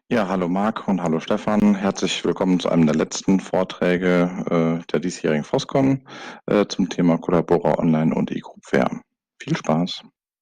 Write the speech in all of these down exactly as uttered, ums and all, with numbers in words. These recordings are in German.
Ja, hallo Marc und hallo Stefan. Herzlich willkommen zu einem der letzten Vorträge äh, der diesjährigen FOSCON äh, zum Thema Collabora Online und eGroupware. Viel Spaß.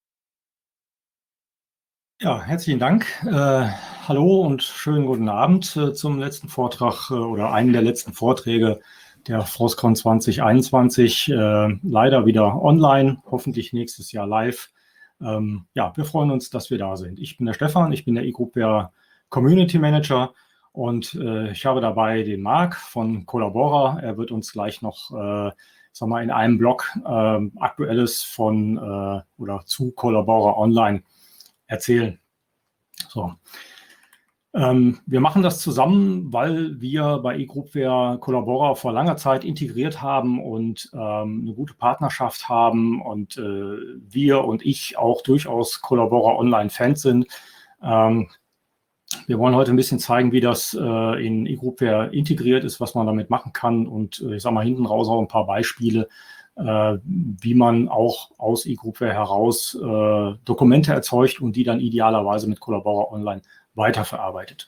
Ja, herzlichen Dank. Äh, hallo und schönen guten Abend äh, zum letzten Vortrag äh, oder einen der letzten Vorträge der FOSCON zwanzig einundzwanzig. Äh, leider wieder online, hoffentlich nächstes Jahr live. Ähm, ja, wir freuen uns, dass wir da sind. Ich bin der Stefan, ich bin der eGroupware Community Manager und äh, ich habe dabei den Marc von Collabora. Er wird uns gleich noch, äh, sag mal, in einem Blog äh, Aktuelles von äh, oder zu Collabora Online erzählen. So. Ähm, wir machen das zusammen, weil wir bei eGroupware Collabora vor langer Zeit integriert haben und ähm, eine gute Partnerschaft haben und äh, wir und ich auch durchaus Collabora Online-Fans sind. Ähm, wir wollen heute ein bisschen zeigen, wie das äh, in eGroupware integriert ist, was man damit machen kann und äh, ich sage mal hinten raus auch ein paar Beispiele, äh, wie man auch aus eGroupware heraus äh, Dokumente erzeugt und die dann idealerweise mit Collabora Online weiterverarbeitet.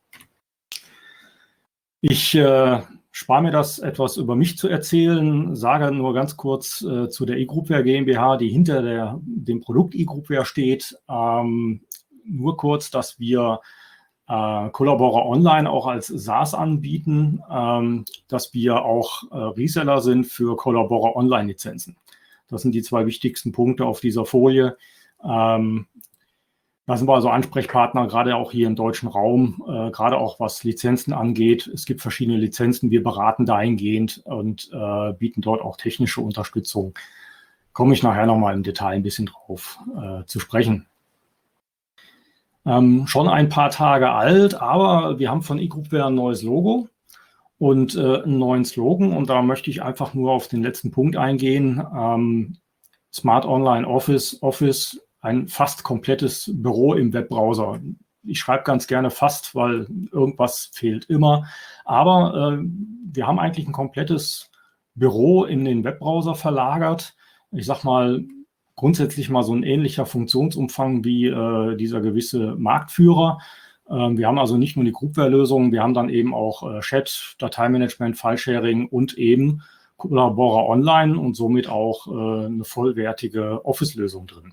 Ich äh, spare mir das, etwas über mich zu erzählen, sage nur ganz kurz äh, zu der eGroupware GmbH, die hinter der, dem Produkt eGroupware steht. Ähm, nur kurz, dass wir äh, Collabora Online auch als SaaS anbieten, ähm, dass wir auch äh, Reseller sind für Collabora Online-Lizenzen. Das sind die zwei wichtigsten Punkte auf dieser Folie. Ähm, Da sind wir also Ansprechpartner, gerade auch hier im deutschen Raum, äh, gerade auch was Lizenzen angeht. Es gibt verschiedene Lizenzen, wir beraten dahingehend und äh, bieten dort auch technische Unterstützung. Komme ich nachher nochmal im Detail ein bisschen drauf äh, zu sprechen. Ähm, schon ein paar Tage alt, aber wir haben von eGroupware ein neues Logo und äh, einen neuen Slogan. Und da möchte ich einfach nur auf den letzten Punkt eingehen. Ähm, Smart Online Office, Office, ein fast komplettes Büro im Webbrowser. Ich schreibe ganz gerne fast, weil irgendwas fehlt immer. Aber äh, wir haben eigentlich ein komplettes Büro in den Webbrowser verlagert. Ich sag mal, grundsätzlich mal so ein ähnlicher Funktionsumfang wie äh, dieser gewisse Marktführer. Ähm, wir haben also nicht nur die Groupware-Lösung, wir haben dann eben auch äh, Chat, Dateimanagement, File-Sharing und eben Collabora Online und somit auch äh, eine vollwertige Office-Lösung drin.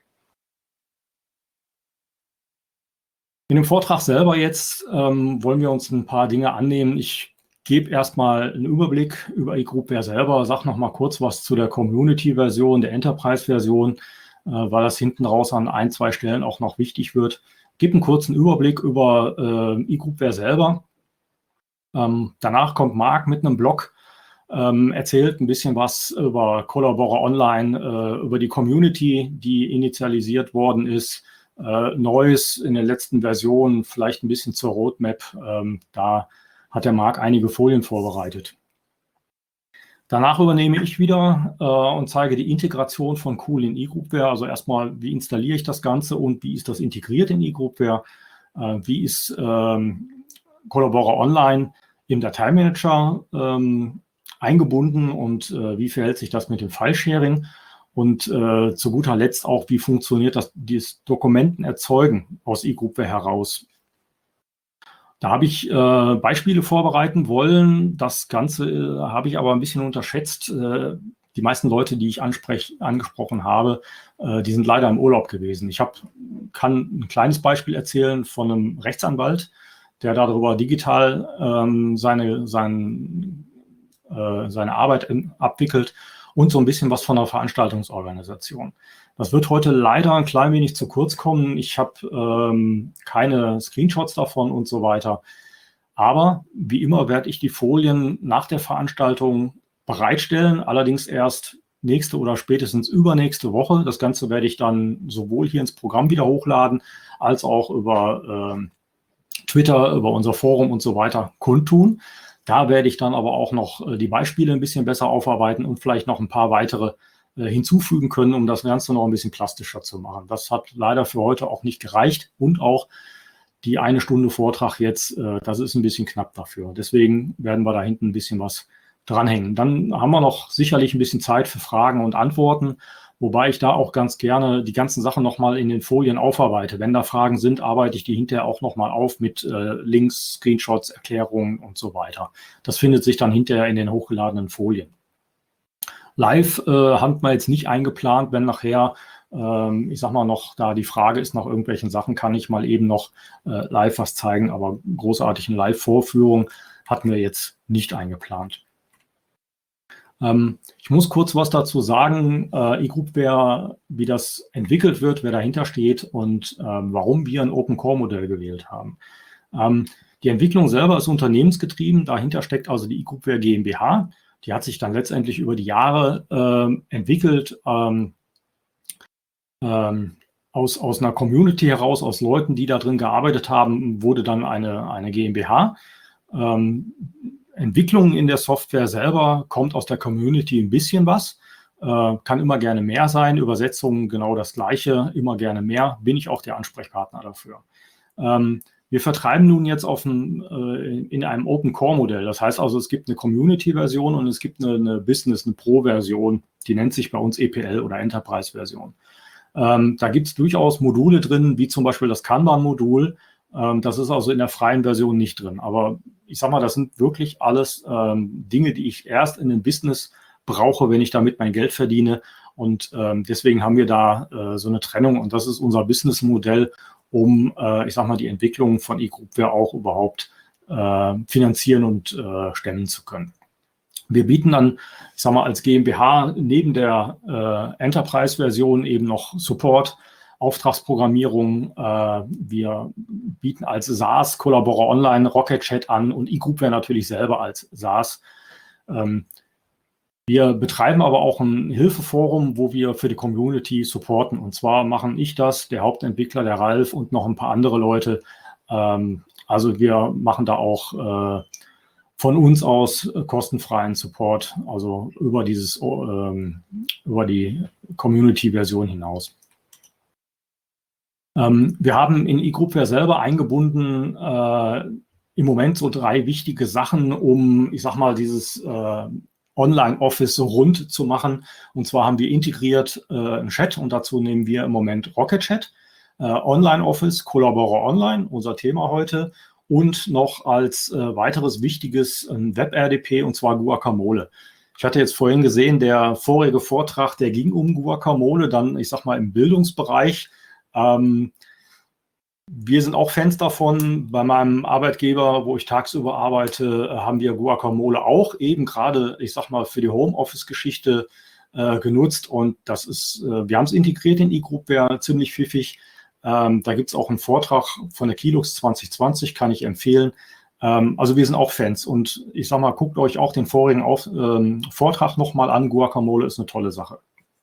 In dem Vortrag selber jetzt ähm, wollen wir uns ein paar Dinge annehmen. Ich gebe erstmal einen Überblick über eGroupware selber, sage noch mal kurz was zu der Community-Version, der Enterprise-Version, äh, weil das hinten raus an ein, zwei Stellen auch noch wichtig wird. Gebe einen kurzen Überblick über äh, eGroupware selber. Ähm, danach kommt Marc mit einem Blog, ähm, erzählt ein bisschen was über Collabora Online, äh, über die Community, die initialisiert worden ist, äh, Neues in den letzten Versionen, vielleicht ein bisschen zur Roadmap. Ähm, da hat der Marc einige Folien vorbereitet. Danach übernehme ich wieder äh, und zeige die Integration von Cool in eGroupware. Also erstmal, wie installiere ich das Ganze und wie ist das integriert in eGroupware? Äh, wie ist ähm, Collabora Online im Dateimanager ähm, eingebunden und äh, wie verhält sich das mit dem File-Sharing? Und äh, zu guter Letzt auch, wie funktioniert das, dieses Dokumenten erzeugen aus eGroupware heraus? Da habe ich äh, Beispiele vorbereiten wollen. Das Ganze äh, habe ich aber ein bisschen unterschätzt. Äh, die meisten Leute, die ich angesprochen habe, äh, die sind leider im Urlaub gewesen. Ich hab, kann ein kleines Beispiel erzählen von einem Rechtsanwalt, der darüber digital ähm, seine, sein, äh, seine Arbeit in, abwickelt und so ein bisschen was von der Veranstaltungsorganisation. Das wird heute leider ein klein wenig zu kurz kommen. Ich habe ähm, keine Screenshots davon und so weiter. Aber wie immer werde ich die Folien nach der Veranstaltung bereitstellen, allerdings erst nächste oder spätestens übernächste Woche. Das Ganze werde ich dann sowohl hier ins Programm wieder hochladen, als auch über äh, Twitter, über unser Forum und so weiter kundtun. Da werde ich dann aber auch noch äh, die Beispiele ein bisschen besser aufarbeiten und vielleicht noch ein paar weitere äh, hinzufügen können, um das Ganze noch ein bisschen plastischer zu machen. Das hat leider für heute auch nicht gereicht und auch die eine Stunde Vortrag jetzt, äh, das ist ein bisschen knapp dafür. Deswegen werden wir da hinten ein bisschen was dranhängen. Dann haben wir noch sicherlich ein bisschen Zeit für Fragen und Antworten. wobei ich da auch ganz gerne die ganzen Sachen nochmal in den Folien aufarbeite. Wenn da Fragen sind, arbeite ich die hinterher auch nochmal auf mit äh, Links, Screenshots, Erklärungen und so weiter. Das findet sich dann hinterher in den hochgeladenen Folien. Live äh, haben wir jetzt nicht eingeplant, wenn nachher, ähm, ich sag mal noch, da die Frage ist nach irgendwelchen Sachen, kann ich mal eben noch äh, live was zeigen, aber großartig eine Live-Vorführung hatten wir jetzt nicht eingeplant. Ähm, ich muss kurz was dazu sagen, äh, eGroupware, wie das entwickelt wird, wer dahinter steht und ähm, warum wir ein Open-Core-Modell gewählt haben. Ähm, die Entwicklung selber ist unternehmensgetrieben, dahinter steckt also die eGroupware GmbH. Die hat sich dann letztendlich über die Jahre äh, entwickelt, ähm, ähm, aus, aus einer Community heraus, aus Leuten, die da drin gearbeitet haben, wurde dann eine, eine GmbH. Ähm, Entwicklung in der Software selber kommt aus der Community ein bisschen was, äh, kann immer gerne mehr sein, Übersetzungen genau das Gleiche, immer gerne mehr, bin ich auch der Ansprechpartner dafür. Ähm, Wir vertreiben nun jetzt auf ein, äh, in einem Open-Core-Modell. Das heißt also, es gibt eine Community-Version und es gibt eine, eine Business-, eine Pro-Version, die nennt sich bei uns E P L oder Enterprise-Version. Ähm, da gibt es durchaus Module drin, wie zum Beispiel das Kanban-Modul. Ähm, das ist also in der freien Version nicht drin. Aber ich sage mal, das sind wirklich alles ähm, Dinge, die ich erst in dem Business brauche, wenn ich damit mein Geld verdiene. Und ähm, deswegen haben wir da äh, so eine Trennung. Und das ist unser Business-Modell, um, äh, ich sag mal, die Entwicklung von eGroupware auch überhaupt äh, finanzieren und äh, stemmen zu können. Wir bieten dann, ich sag mal, als GmbH neben der äh, Enterprise-Version eben noch Support, Auftragsprogrammierung. Äh, wir bieten als SaaS Collabora Online, Rocket Chat an und eGroupware natürlich selber als SaaS. Ähm, Wir betreiben aber auch ein Hilfeforum, wo wir für die Community supporten. Und zwar machen ich das, der Hauptentwickler, der Ralf und noch ein paar andere Leute. Ähm, also wir machen da auch äh, von uns aus kostenfreien Support, also über dieses ähm, über die Community-Version hinaus. Ähm, wir haben in eGroupware selber eingebunden äh, im Moment so drei wichtige Sachen, um, ich sag mal, dieses äh, Online-Office so rund zu machen. Und zwar haben wir integriert äh, einen Chat und dazu nehmen wir im Moment Rocket Chat, äh, Online-Office, Collabora Online, unser Thema heute, und noch als äh, weiteres wichtiges ein Web-R D P und zwar Guacamole. Ich hatte jetzt vorhin gesehen, der vorige Vortrag, der ging um Guacamole, dann, ich sag mal, im Bildungsbereich. Ähm, Wir sind auch Fans davon. Bei meinem Arbeitgeber, wo ich tagsüber arbeite, haben wir Guacamole auch eben gerade, ich sag mal, für die Homeoffice-Geschichte äh, genutzt. Und das ist, äh, wir haben es integriert in eGroupware, ziemlich pfiffig. Ähm, da gibt es auch einen Vortrag von der Kilux zwanzig zwanzig, kann ich empfehlen. Ähm, also wir sind auch Fans. Und ich sag mal, guckt euch auch den vorigen Auf, ähm, Vortrag nochmal an. Guacamole ist eine tolle Sache.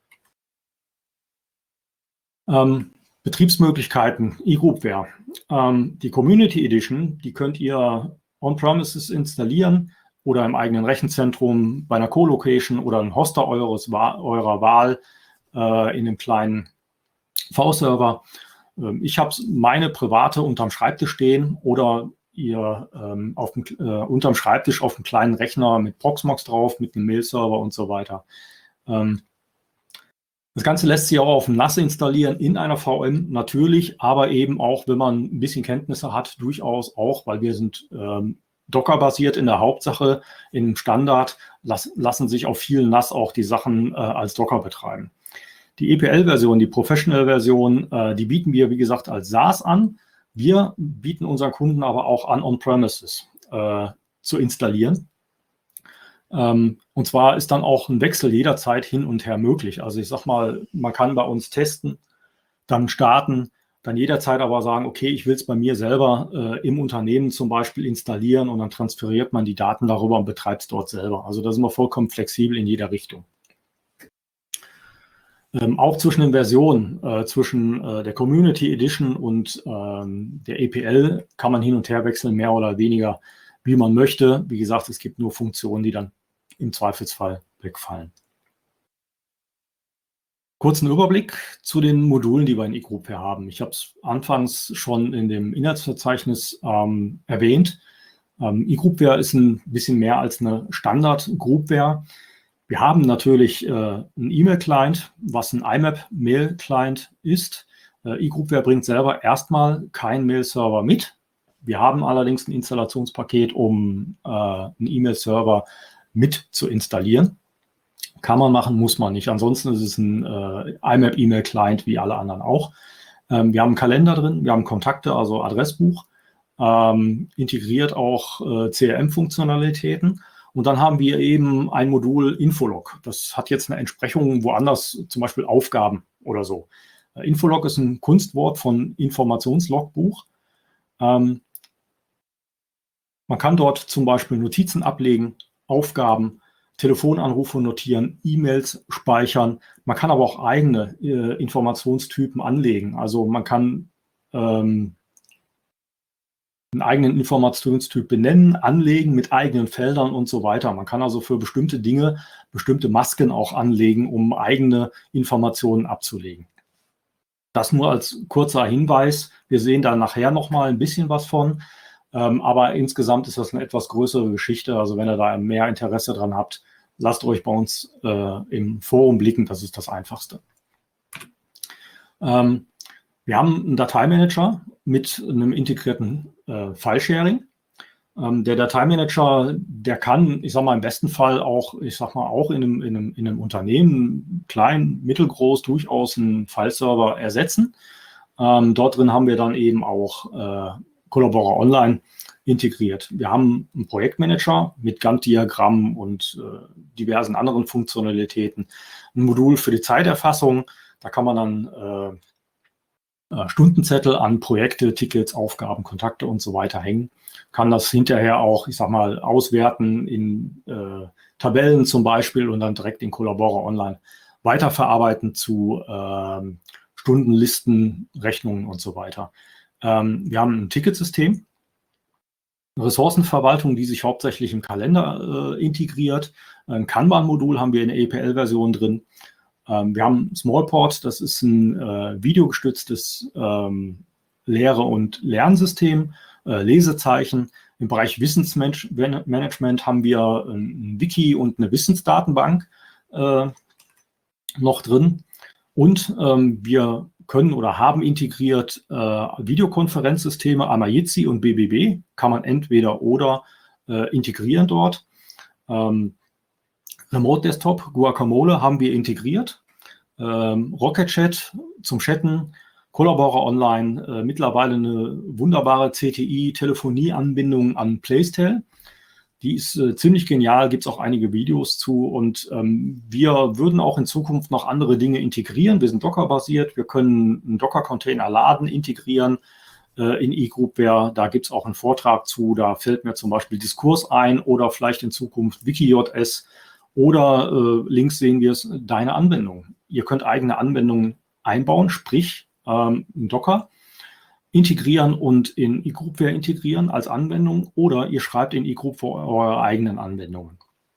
Ähm, Betriebsmöglichkeiten, eGroupware. Ähm, die Community Edition, die könnt ihr on-premises installieren oder im eigenen Rechenzentrum bei einer Co-Location oder einem Hoster eures, eurer Wahl äh, in einem kleinen V-Server. Ähm, ich habe meine private unterm Schreibtisch stehen oder ihr ähm, auf dem, äh, unterm Schreibtisch auf einem kleinen Rechner mit Proxmox drauf, mit einem Mail-Server und so weiter. Ähm, Das Ganze lässt sich auch auf dem N A S installieren in einer V M natürlich, aber eben auch, wenn man ein bisschen Kenntnisse hat, durchaus auch, weil wir sind ähm, Docker-basiert in der Hauptsache, im Standard las lassen sich auf vielen N A S auch die Sachen äh, als Docker betreiben. Die E P L-Version, die Professional-Version, äh, die bieten wir, wie gesagt, als SaaS an. Wir bieten unseren Kunden aber auch an, on-premises äh, zu installieren. Ähm, und zwar ist dann auch ein Wechsel jederzeit hin und her möglich. Also ich sag mal, man kann bei uns testen, dann starten, dann jederzeit aber sagen, okay, ich will es bei mir selber äh, im Unternehmen zum Beispiel installieren und dann transferiert man die Daten darüber und betreibt es dort selber. Also da sind wir vollkommen flexibel in jeder Richtung. Ähm, auch zwischen den Versionen, äh, zwischen äh, der Community Edition und ähm, der E P L kann man hin und her wechseln, mehr oder weniger, wie man möchte. Wie gesagt, es gibt nur Funktionen, die dann im Zweifelsfall wegfallen. Kurzen Überblick zu den Modulen, die wir in eGroupware haben. Ich habe es anfangs schon in dem Inhaltsverzeichnis ähm, erwähnt. Ähm, eGroupware ist ein bisschen mehr als eine Standard-Groupware. Wir haben natürlich äh, einen E-Mail-Client, was ein I M A P-Mail-Client ist. Äh, eGroupware bringt selber erstmal keinen Mail-Server mit. Wir haben allerdings ein Installationspaket, um äh, einen E-Mail-Server mit zu installieren. Kann man machen, muss man nicht. Ansonsten ist es ein äh, I M A P-E-Mail-Client wie alle anderen auch. Ähm, wir haben einen Kalender drin, wir haben Kontakte, also Adressbuch, ähm, integriert auch äh, C R M-Funktionalitäten. Und dann haben wir eben ein Modul Infolog. Das hat jetzt eine Entsprechung woanders, zum Beispiel Aufgaben oder so. Äh, Infolog ist ein Kunstwort von Informationslogbuch. Ähm, man kann dort zum Beispiel Notizen ablegen, Aufgaben, Telefonanrufe notieren, E-Mails speichern. Man kann aber auch eigene äh, Informationstypen anlegen. Also man kann ähm, einen eigenen Informationstyp benennen, anlegen mit eigenen Feldern und so weiter. Man kann also für bestimmte Dinge bestimmte Masken auch anlegen, um eigene Informationen abzulegen. Das nur als kurzer Hinweis. Wir sehen da nachher noch mal ein bisschen was von. Ähm, aber insgesamt ist das eine etwas größere Geschichte. Also wenn ihr da mehr Interesse dran habt, lasst euch bei uns äh, im Forum blicken. Das ist das Einfachste. Ähm, wir haben einen Dateimanager mit einem integrierten äh, File-Sharing. Ähm, der Dateimanager, der kann, ich sage mal, im besten Fall auch, ich sage mal, auch in einem, in einem, in einem Unternehmen, klein, mittelgroß, durchaus einen File-Server ersetzen. Ähm, dort drin haben wir dann eben auch äh, Collabora Online integriert. Wir haben einen Projektmanager mit Gantt-Diagrammen und äh, diversen anderen Funktionalitäten. Ein Modul für die Zeiterfassung, da kann man dann äh, Stundenzettel an Projekte, Tickets, Aufgaben, Kontakte und so weiter hängen. Kann das hinterher auch, ich sag mal, auswerten in äh, Tabellen zum Beispiel und dann direkt in Collabora Online weiterverarbeiten zu äh, Stundenlisten, Rechnungen und so weiter. Ähm, wir haben ein Ticketsystem, eine Ressourcenverwaltung, die sich hauptsächlich im Kalender äh, integriert. Ein Kanban-Modul haben wir in der E P L-Version drin. Ähm, wir haben Smallport, das ist ein äh, videogestütztes ähm, Lehre- und Lernsystem, äh, Lesezeichen. Im Bereich Wissensmanagement haben wir ein Wiki und eine Wissensdatenbank äh, noch drin. Und ähm, wir können oder haben integriert äh, Videokonferenzsysteme, Amajitsi und B B B, kann man entweder oder äh, integrieren dort. Ähm, Remote Desktop, Guacamole haben wir integriert. Ähm, Rocket Chat zum Chatten, Collabora Online, äh, mittlerweile eine wunderbare C T I-Telefonie-Anbindung an Placetel. Die ist äh, ziemlich genial, gibt es auch einige Videos zu und ähm, wir würden auch in Zukunft noch andere Dinge integrieren. Wir sind Docker-basiert, wir können einen Docker-Container laden, integrieren äh, in eGroupware. Da gibt es auch einen Vortrag zu, da fällt mir zum Beispiel Diskurs ein oder vielleicht in Zukunft WikiJS oder äh, links sehen wir es, deine Anwendung. Ihr könnt eigene Anwendungen einbauen, sprich ähm, in Docker, integrieren und in eGroupware integrieren als Anwendung oder ihr schreibt in eGroupware eure eigenen Anwendungen.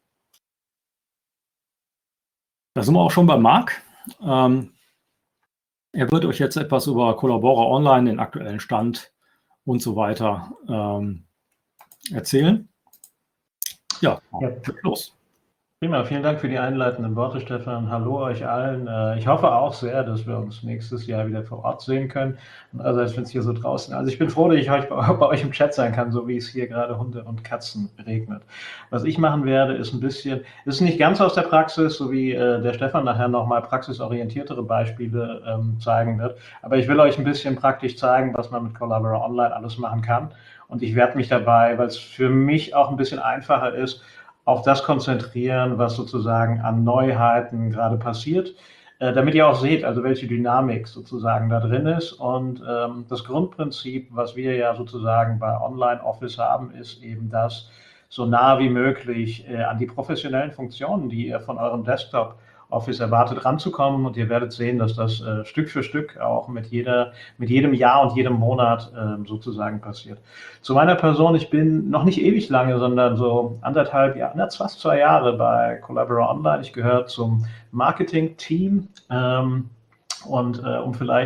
Da sind wir auch schon bei Marc. Ähm, er wird euch jetzt etwas über Collabora Online, den aktuellen Stand und so weiter ähm, erzählen. Ja, ja. Los. Prima, vielen Dank für die einleitenden Worte, Stefan. Hallo euch allen. Ich hoffe auch sehr, dass wir uns nächstes Jahr wieder vor Ort sehen können. Und andererseits, wenn es hier so draußen, also ich bin froh, dass ich bei, bei euch im Chat sein kann, so wie es hier gerade Hunde und Katzen regnet. Was ich machen werde, ist ein bisschen, ist nicht ganz aus der Praxis, so wie äh, der Stefan nachher nochmal praxisorientiertere Beispiele ähm, zeigen wird. Aber ich will euch ein bisschen praktisch zeigen, was man mit Collabora Online alles machen kann. Und ich werde mich dabei, weil es für mich auch ein bisschen einfacher ist, auf das konzentrieren, was sozusagen an Neuheiten gerade passiert, äh, damit ihr auch seht, also welche Dynamik sozusagen da drin ist. Und ähm, das Grundprinzip, was wir ja sozusagen bei Online Office haben, ist eben das, so nah wie möglich äh, an die professionellen Funktionen, die ihr von eurem Desktop Office erwartet, ranzukommen. Und ihr werdet sehen, dass das äh, Stück für Stück auch mit, jeder, mit jedem Jahr und jedem Monat äh, sozusagen passiert. Zu meiner Person, ich bin noch nicht ewig lange, sondern so anderthalb Jahre, fast zwei Jahre bei Collabora Online. Ich gehöre zum Marketing-Team ähm, und äh, um vielleicht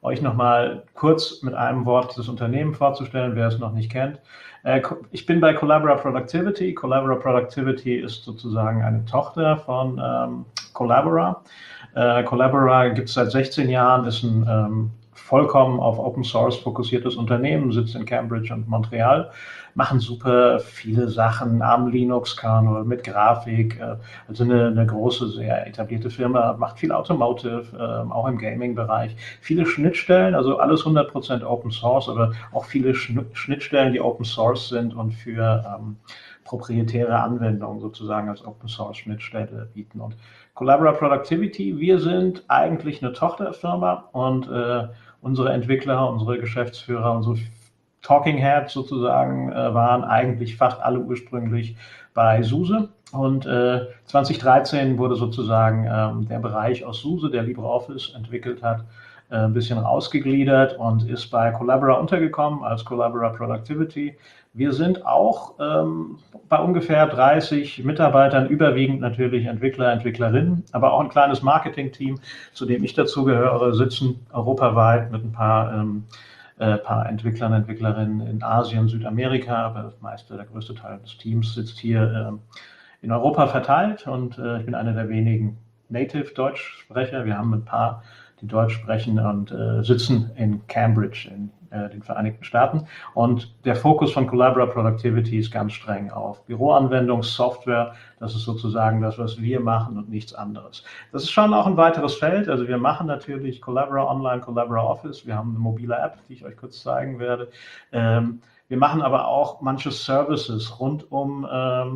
euch nochmal kurz mit einem Wort das Unternehmen vorzustellen, wer es noch nicht kennt. Ich bin bei Collabora Productivity. Collabora Productivity ist sozusagen eine Tochter von ähm, Collabora. Äh, Collabora gibt es seit sechzehn Jahren, ist ein ähm, vollkommen auf Open Source fokussiertes Unternehmen, sitzt in Cambridge und Montreal, machen super viele Sachen am Linux-Kernel mit Grafik, äh, also eine, eine große, sehr etablierte Firma, macht viel Automotive, äh, auch im Gaming-Bereich, viele Schnittstellen, also alles hundert Prozent Open Source, aber auch viele Schnittstellen, die Open Source sind und für ähm, proprietäre Anwendungen sozusagen als Open Source Schnittstelle bieten. Und Collabora Productivity, wir sind eigentlich eine Tochterfirma und äh, unsere Entwickler, unsere Geschäftsführer, unsere Talking Heads sozusagen äh, waren eigentlich fast alle ursprünglich bei SUSE. Und äh, zwanzig dreizehn wurde sozusagen ähm, der Bereich aus SUSE, der LibreOffice entwickelt hat, äh, ein bisschen rausgegliedert und ist bei Collabora untergekommen als Collabora Productivity. Wir sind auch ähm, bei ungefähr dreißig Mitarbeitern, überwiegend natürlich Entwickler, Entwicklerinnen, aber auch ein kleines Marketing-Team, zu dem ich dazugehöre, sitzen europaweit mit ein paar, ähm, äh, paar Entwicklern, Entwicklerinnen in Asien, Südamerika, aber das meiste, der größte Teil des Teams sitzt hier ähm, in Europa verteilt und äh, ich bin einer der wenigen Native-Deutschsprecher. Wir haben ein paar, die Deutsch sprechen und äh, sitzen in Cambridge in äh, den Vereinigten Staaten. Und der Fokus von Collabora Productivity ist ganz streng auf Büroanwendungssoftware. Das ist sozusagen das, was wir machen und nichts anderes. Das ist schon auch ein weiteres Feld. Also wir machen natürlich Collabora Online, Collabora Office. Wir haben eine mobile App, die ich euch kurz zeigen werde. Ähm, wir machen aber auch manche Services rund um ähm,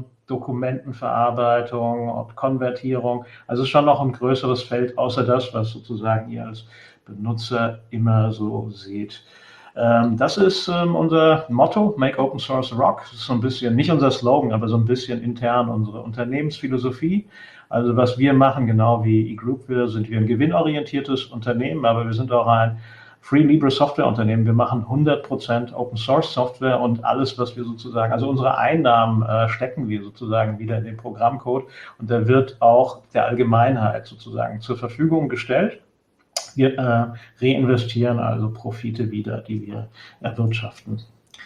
Dokumentenverarbeitung und Konvertierung. Also es ist schon noch ein größeres Feld, außer das, was sozusagen ihr als Benutzer immer so seht. Ähm, das ist ähm, unser Motto, Make Open Source Rock. Das ist so ein bisschen, nicht unser Slogan, aber so ein bisschen intern unsere Unternehmensphilosophie. Also was wir machen, genau wie eGroup, wir sind wir ein gewinnorientiertes Unternehmen, aber wir sind auch ein Free Libre Software Unternehmen. Wir machen hundert Prozent Open Source Software und alles, was wir sozusagen, also unsere Einnahmen äh, stecken wir sozusagen wieder in den Programmcode und der wird auch der Allgemeinheit sozusagen zur Verfügung gestellt. Wir äh, reinvestieren also Profite wieder, die wir erwirtschaften.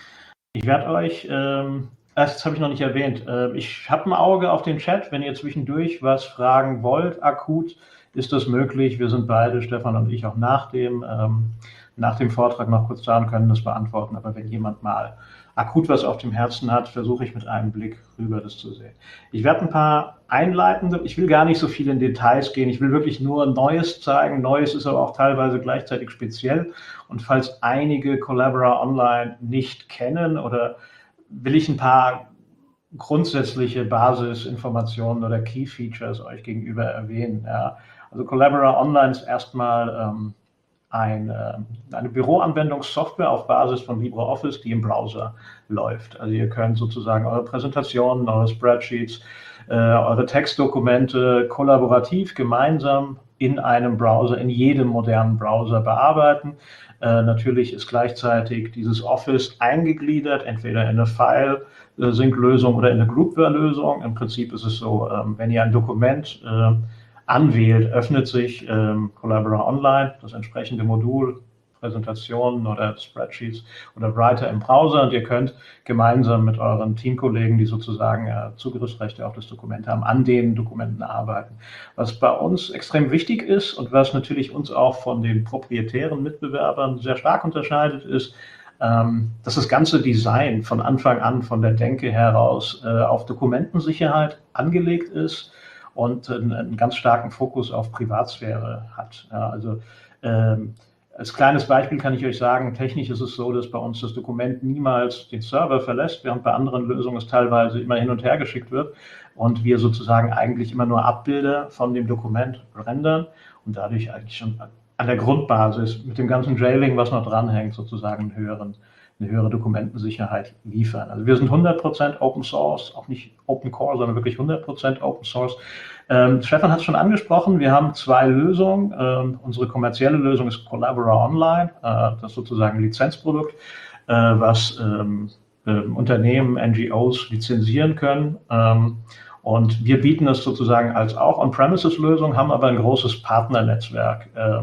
Ich werde euch, ähm, das habe ich noch nicht erwähnt, äh, ich habe ein Auge auf den Chat, wenn ihr zwischendurch was fragen wollt, akut, ist das möglich. Wir sind beide, Stefan und ich, auch nach dem, ähm, nach dem Vortrag noch kurz da und können das beantworten. Aber wenn jemand mal akut was auf dem Herzen hat, versuche ich mit einem Blick rüber das zu sehen. Ich werde ein paar einleitende, ich will gar nicht so viel in Details gehen, ich will wirklich nur Neues zeigen. Neues ist aber auch teilweise gleichzeitig speziell. Und falls einige Collabora Online nicht kennen oder will ich ein paar grundsätzliche Basisinformationen oder Key Features euch gegenüber erwähnen. Ja. Also Collabora Online ist erstmal ähm, ein, äh, eine Büroanwendungssoftware auf Basis von LibreOffice, die im Browser läuft. Also ihr könnt sozusagen eure Präsentationen, eure Spreadsheets, äh, eure Textdokumente kollaborativ gemeinsam in einem Browser, in jedem modernen Browser bearbeiten. Äh, natürlich ist gleichzeitig dieses Office eingegliedert, entweder in eine File-Sync-Lösung oder in eine Groupware-Lösung. Im Prinzip ist es so, ähm, wenn ihr ein Dokument äh, anwählt, öffnet sich ähm, Collabora Online, das entsprechende Modul, Präsentationen oder Spreadsheets oder Writer im Browser und ihr könnt gemeinsam mit euren Teamkollegen, die sozusagen äh, Zugriffsrechte auf das Dokument haben, an den Dokumenten arbeiten. Was bei uns extrem wichtig ist und was natürlich uns auch von den proprietären Mitbewerbern sehr stark unterscheidet, ist, ähm, dass das ganze Design von Anfang an, von der Denke heraus, äh, auf Dokumentensicherheit angelegt ist und einen, einen ganz starken Fokus auf Privatsphäre hat. Ja, also ähm, als kleines Beispiel kann ich euch sagen, technisch ist es so, dass bei uns das Dokument niemals den Server verlässt, während bei anderen Lösungen es teilweise immer hin und her geschickt wird und wir sozusagen eigentlich immer nur Abbilder von dem Dokument rendern und dadurch eigentlich schon an der Grundbasis mit dem ganzen Jailing, was noch dranhängt, sozusagen einen höheren, eine höhere Dokumentensicherheit liefern. Also wir sind hundert Prozent Open Source, auch nicht Open Core, sondern wirklich hundert Prozent Open Source. Ähm, Stefan hat es schon angesprochen, wir haben zwei Lösungen. Ähm, unsere kommerzielle Lösung ist Collabora Online, äh, das ist sozusagen ein Lizenzprodukt, äh, was ähm, äh, Unternehmen, N G Os lizenzieren können. Ähm, und wir bieten es sozusagen als auch On-Premises-Lösung, haben aber ein großes Partnernetzwerk, ähm,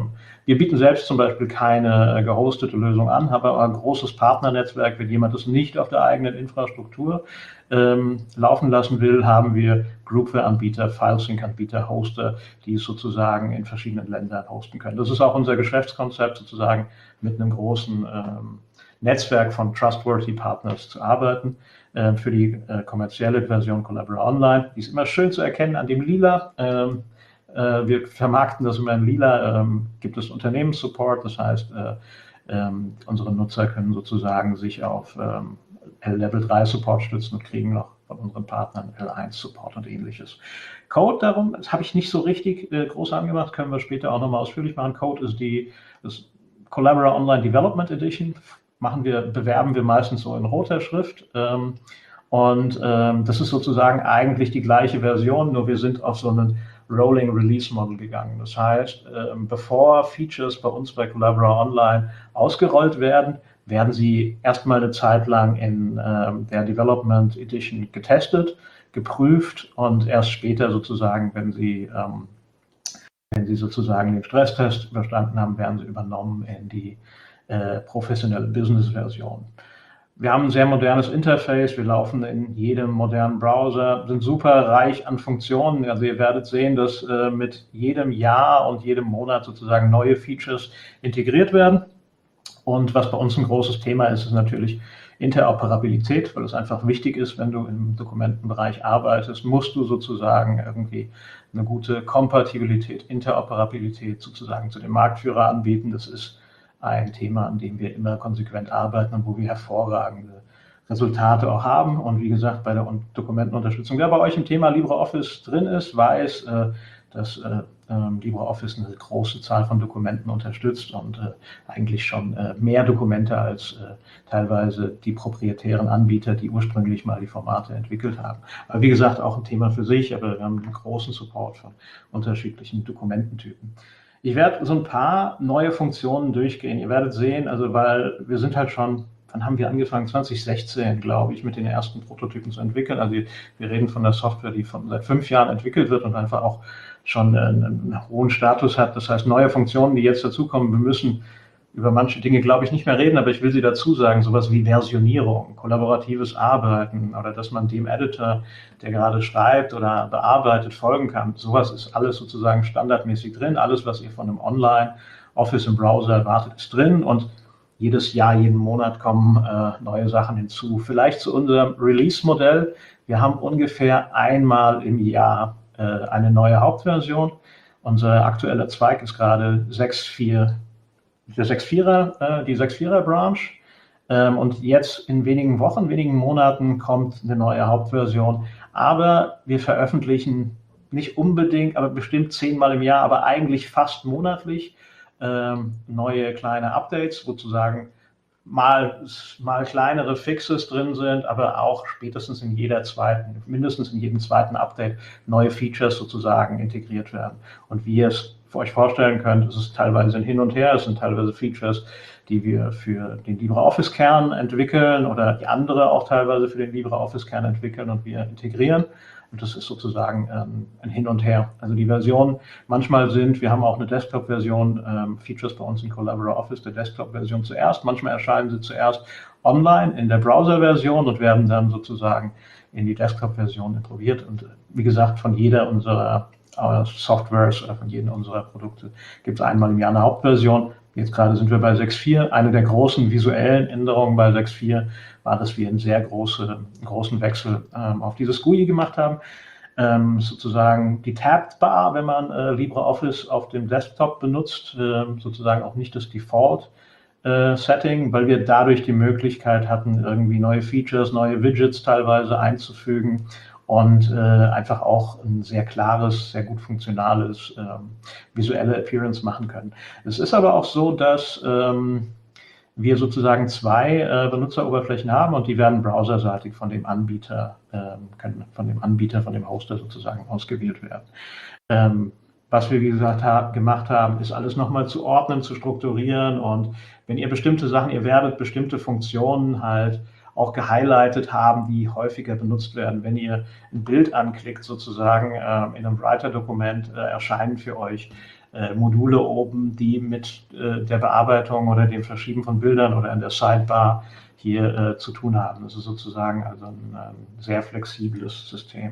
Wir bieten selbst zum Beispiel keine gehostete Lösung an, haben aber ein großes Partnernetzwerk. Wenn jemand das nicht auf der eigenen Infrastruktur ähm, laufen lassen will, haben wir Groupware-Anbieter, Filesync-Anbieter, Hoster, die es sozusagen in verschiedenen Ländern hosten können. Das ist auch unser Geschäftskonzept, sozusagen mit einem großen ähm, Netzwerk von Trustworthy Partners zu arbeiten. Äh, für die äh, kommerzielle Version Collabora Online, die ist immer schön zu erkennen an dem Lila. Ähm, Wir vermarkten das immer in Lila, ähm, gibt es Unternehmenssupport, das heißt, äh, ähm, unsere Nutzer können sozusagen sich auf ähm, Level drei Support stützen und kriegen noch von unseren Partnern L eins Support und ähnliches. Code darum, das habe ich nicht so richtig äh, groß angemacht, können wir später auch nochmal ausführlich machen. Code ist die das Collabora Online Development Edition, machen wir, bewerben wir meistens so in roter Schrift. Ähm, und ähm, das ist sozusagen eigentlich die gleiche Version, nur wir sind auf so einen Rolling Release Model gegangen. Das heißt, äh, bevor Features bei uns bei Collabora Online ausgerollt werden, werden sie erstmal eine Zeit lang in äh, der Development Edition getestet, geprüft und erst später sozusagen, wenn sie, ähm, wenn sie sozusagen den Stresstest überstanden haben, werden sie übernommen in die äh, professionelle Business-Version. Wir haben ein sehr modernes Interface, wir laufen in jedem modernen Browser, sind super reich an Funktionen. Also ihr werdet sehen, dass äh, mit jedem Jahr und jedem Monat sozusagen neue Features integriert werden. Und was bei uns ein großes Thema ist, ist natürlich Interoperabilität, weil es einfach wichtig ist, wenn du im Dokumentenbereich arbeitest, musst du sozusagen irgendwie eine gute Kompatibilität, Interoperabilität sozusagen zu dem Marktführer anbieten. Das ist ein Thema, an dem wir immer konsequent arbeiten und wo wir hervorragende Resultate auch haben. Und wie gesagt, bei der Dokumentenunterstützung, wer bei euch im Thema LibreOffice drin ist, weiß, äh, dass äh, LibreOffice eine große Zahl von Dokumenten unterstützt und äh, eigentlich schon äh, mehr Dokumente als äh, teilweise die proprietären Anbieter, die ursprünglich mal die Formate entwickelt haben. Aber wie gesagt, auch ein Thema für sich, aber wir haben einen großen Support von unterschiedlichen Dokumententypen. Ich werde so ein paar neue Funktionen durchgehen. Ihr werdet sehen, also weil wir sind halt schon, wann haben wir angefangen? zwanzig sechzehn, glaube ich, mit den ersten Prototypen zu entwickeln. Also wir, wir reden von der Software, die von, seit fünf Jahren entwickelt wird und einfach auch schon einen, einen hohen Status hat. Das heißt, neue Funktionen, die jetzt dazukommen, wir müssen über manche Dinge, glaube ich, nicht mehr reden, aber ich will sie dazu sagen, sowas wie Versionierung, kollaboratives Arbeiten oder dass man dem Editor, der gerade schreibt oder bearbeitet, folgen kann. Sowas ist alles sozusagen standardmäßig drin. Alles, was ihr von einem Online-Office im Browser erwartet, ist drin und jedes Jahr, jeden Monat kommen äh, neue Sachen hinzu. Vielleicht zu unserem Release-Modell. Wir haben ungefähr einmal im Jahr äh, eine neue Hauptversion. Unser aktueller Zweig ist gerade sechs Punkt vier. Der sechs Punkt vierer, äh, die sechs Punkt vierer Branch. Ähm, und jetzt in wenigen Wochen, wenigen Monaten kommt eine neue Hauptversion. Aber wir veröffentlichen nicht unbedingt, aber bestimmt zehnmal im Jahr, aber eigentlich fast monatlich ähm, neue kleine Updates, sozusagen mal, mal kleinere Fixes drin sind, aber auch spätestens in jeder zweiten, mindestens in jedem zweiten Update neue Features sozusagen integriert werden. Und wie ihr es für euch vorstellen könnt, es ist teilweise ein Hin und Her, es sind teilweise Features, die wir für den LibreOffice-Kern entwickeln oder die andere auch teilweise für den LibreOffice-Kern entwickeln und wir integrieren. Und das ist sozusagen ähm, ein Hin und Her. Also die Versionen manchmal sind, wir haben auch eine Desktop-Version, ähm, Features bei uns in Collabora Office, der Desktop-Version zuerst. Manchmal erscheinen sie zuerst online in der Browser-Version und werden dann sozusagen in die Desktop-Version integriert. Und wie gesagt, von jeder unserer äh, Softwares oder von jedem unserer Produkte gibt es einmal im Jahr eine Hauptversion. Jetzt gerade sind wir bei sechs Punkt vier. Eine der großen visuellen Änderungen bei sechs Punkt vier war, dass wir einen sehr große, großen Wechsel ähm, auf dieses G U I gemacht haben. Ähm, sozusagen die Tabbed Bar, wenn man äh, LibreOffice auf dem Desktop benutzt, äh, sozusagen auch nicht das Default äh, Setting, weil wir dadurch die Möglichkeit hatten, irgendwie neue Features, neue Widgets teilweise einzufügen und äh, einfach auch ein sehr klares, sehr gut funktionales ähm, visuelle Appearance machen können. Es ist aber auch so, dass ähm, wir sozusagen zwei äh, Benutzeroberflächen haben und die werden browserseitig von dem Anbieter, ähm, können von dem Anbieter, von dem Hoster sozusagen ausgewählt werden. Ähm, was wir, wie gesagt, ha- gemacht haben, ist alles nochmal zu ordnen, zu strukturieren und wenn ihr bestimmte Sachen, ihr werdet bestimmte Funktionen halt auch gehighlightet haben, die häufiger benutzt werden. Wenn ihr ein Bild anklickt, sozusagen äh, in einem Writer-Dokument, äh, erscheinen für euch äh, Module oben, die mit äh, der Bearbeitung oder dem Verschieben von Bildern oder in der Sidebar hier äh, zu tun haben. Das ist sozusagen also ein, ein sehr flexibles System.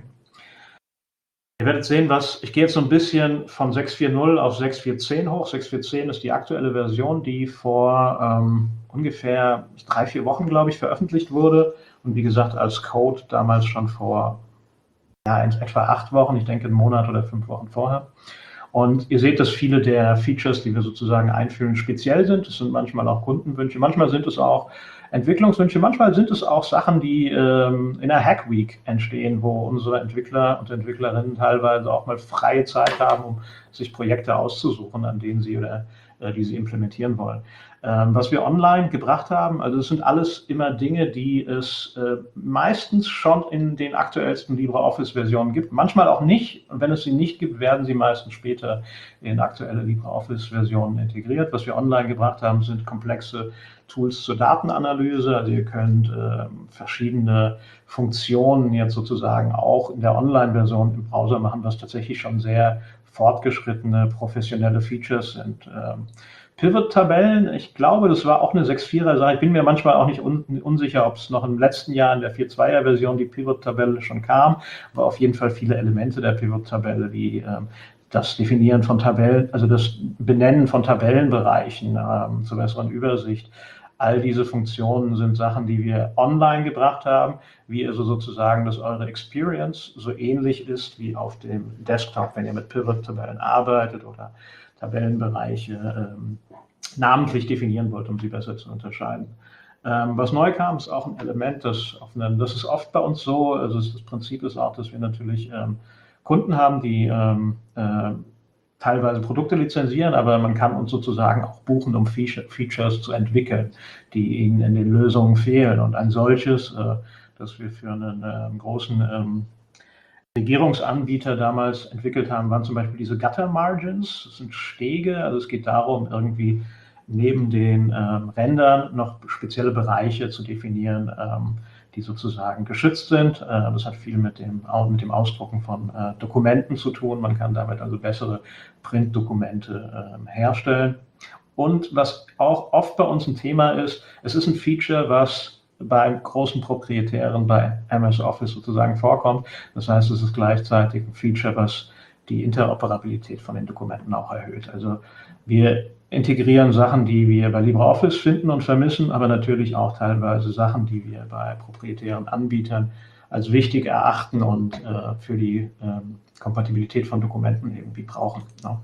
Ihr werdet sehen, was ich gehe jetzt so ein bisschen von sechs Punkt vier null auf sechs Punkt vier zehn hoch. sechs Punkt vier zehn ist die aktuelle Version, die vor ähm, ungefähr drei, vier Wochen, glaube ich, veröffentlicht wurde. Und wie gesagt, als Code damals schon vor ja, in etwa acht Wochen, ich denke einen Monat oder fünf Wochen vorher. Und ihr seht, dass viele der Features, die wir sozusagen einführen, speziell sind. Es sind manchmal auch Kundenwünsche, manchmal sind es auch Entwicklungswünsche, manchmal sind es auch Sachen, die ähm, in einer Hack Week entstehen, wo unsere Entwickler und Entwicklerinnen teilweise auch mal freie Zeit haben, um sich Projekte auszusuchen, an denen sie oder äh, die sie implementieren wollen. Ähm, was wir online gebracht haben, also es sind alles immer Dinge, die es äh, meistens schon in den aktuellsten LibreOffice-Versionen gibt, manchmal auch nicht. Und wenn es sie nicht gibt, werden sie meistens später in aktuelle LibreOffice-Versionen integriert. Was wir online gebracht haben, sind komplexe Tools zur Datenanalyse. Also ihr könnt äh, verschiedene Funktionen jetzt sozusagen auch in der Online-Version im Browser machen, was tatsächlich schon sehr fortgeschrittene, professionelle Features sind. Ähm, Pivot-Tabellen, ich glaube, das war auch eine sechs Punkt vierer-Sache. Ich bin mir manchmal auch nicht un unsicher, ob es noch im letzten Jahr in der vier Punkt zweier-Version die Pivot-Tabelle schon kam, aber auf jeden Fall viele Elemente der Pivot-Tabelle, wie ähm, das Definieren von Tabellen, also das Benennen von Tabellenbereichen ähm, zur besseren Übersicht. All diese Funktionen sind Sachen, die wir online gebracht haben, wie also sozusagen, dass eure Experience so ähnlich ist wie auf dem Desktop, wenn ihr mit Pivot-Tabellen arbeitet oder Tabellenbereiche ähm, namentlich definieren wollt, um sie besser zu unterscheiden. Ähm, was neu kam, ist auch ein Element, das, auf einem, das ist oft bei uns so, also das Prinzip ist auch, dass wir natürlich ähm, Kunden haben, die ähm, äh, teilweise Produkte lizenzieren, aber man kann uns sozusagen auch buchen, um Feature, Features zu entwickeln, die ihnen in den Lösungen fehlen. Und ein solches, äh, das wir für einen äh, großen ähm, Regierungsanbieter damals entwickelt haben, waren zum Beispiel diese Gutter Margins. Das sind Stege, also es geht darum, irgendwie neben den ähm, Rändern noch spezielle Bereiche zu definieren, ähm, die sozusagen geschützt sind. Äh, das hat viel mit dem, mit dem Ausdrucken von äh, Dokumenten zu tun. Man kann damit also bessere Printdokumente äh, herstellen. Und was auch oft bei uns ein Thema ist, es ist ein Feature, was bei großen Proprietären bei M S Office sozusagen vorkommt. Das heißt, es ist gleichzeitig ein Feature, was die Interoperabilität von den Dokumenten auch erhöht. Also wir integrieren Sachen, die wir bei LibreOffice finden und vermissen, aber natürlich auch teilweise Sachen, die wir bei proprietären Anbietern als wichtig erachten und äh, für die ähm, Kompatibilität von Dokumenten irgendwie brauchen. Ja.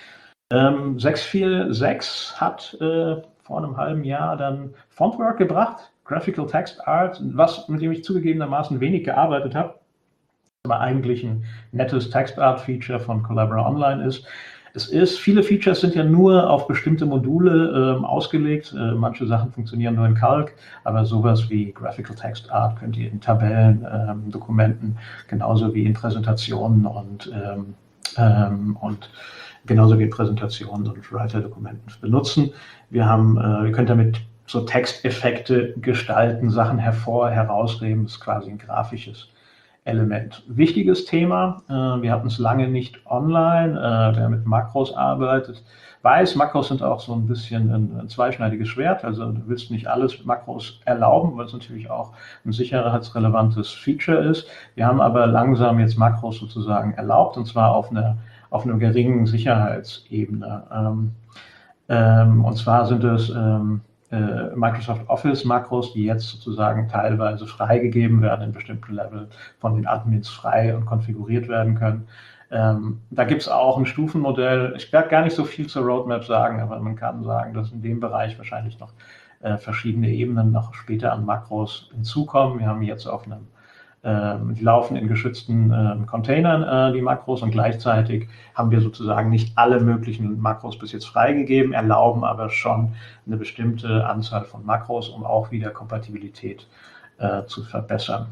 Ähm, sechs Punkt vier sechs hat äh, vor einem halben Jahr dann Fontwork gebracht, Graphical Text Art, was, mit dem ich zugegebenermaßen wenig gearbeitet habe, aber eigentlich ein nettes Text-Art-Feature von Collabora Online ist. Es ist, viele Features sind ja nur auf bestimmte Module ähm, ausgelegt. Äh, manche Sachen funktionieren nur in Calc, aber sowas wie Graphical Text Art könnt ihr in Tabellen, ähm, Dokumenten, genauso wie in Präsentationen und, ähm, ähm, und genauso wie in Präsentationen und Writer-Dokumenten benutzen. Wir haben, äh, ihr könnt damit so Texteffekte gestalten, Sachen hervor, herausnehmen. Das ist quasi ein grafisches Element. Wichtiges Thema, äh, wir hatten es lange nicht online, äh, der mit Makros arbeitet, weiß, Makros sind auch so ein bisschen ein, ein zweischneidiges Schwert, also du willst nicht alles mit Makros erlauben, weil es natürlich auch ein sicherheitsrelevantes Feature ist. Wir haben aber langsam jetzt Makros sozusagen erlaubt, und zwar auf einer, auf einer geringen Sicherheitsebene. Ähm, ähm, und zwar sind es ähm, Microsoft Office Makros, die jetzt sozusagen teilweise freigegeben werden, in bestimmten Level von den Admins frei und konfiguriert werden können. Ähm, da gibt es auch ein Stufenmodell. Ich werde gar nicht so viel zur Roadmap sagen, aber man kann sagen, dass in dem Bereich wahrscheinlich noch äh, verschiedene Ebenen noch später an Makros hinzukommen. Wir haben jetzt auf einem Ähm, die laufen in geschützten ähm, Containern, äh, die Makros, und gleichzeitig haben wir sozusagen nicht alle möglichen Makros bis jetzt freigegeben, erlauben aber schon eine bestimmte Anzahl von Makros, um auch wieder Kompatibilität äh, zu verbessern.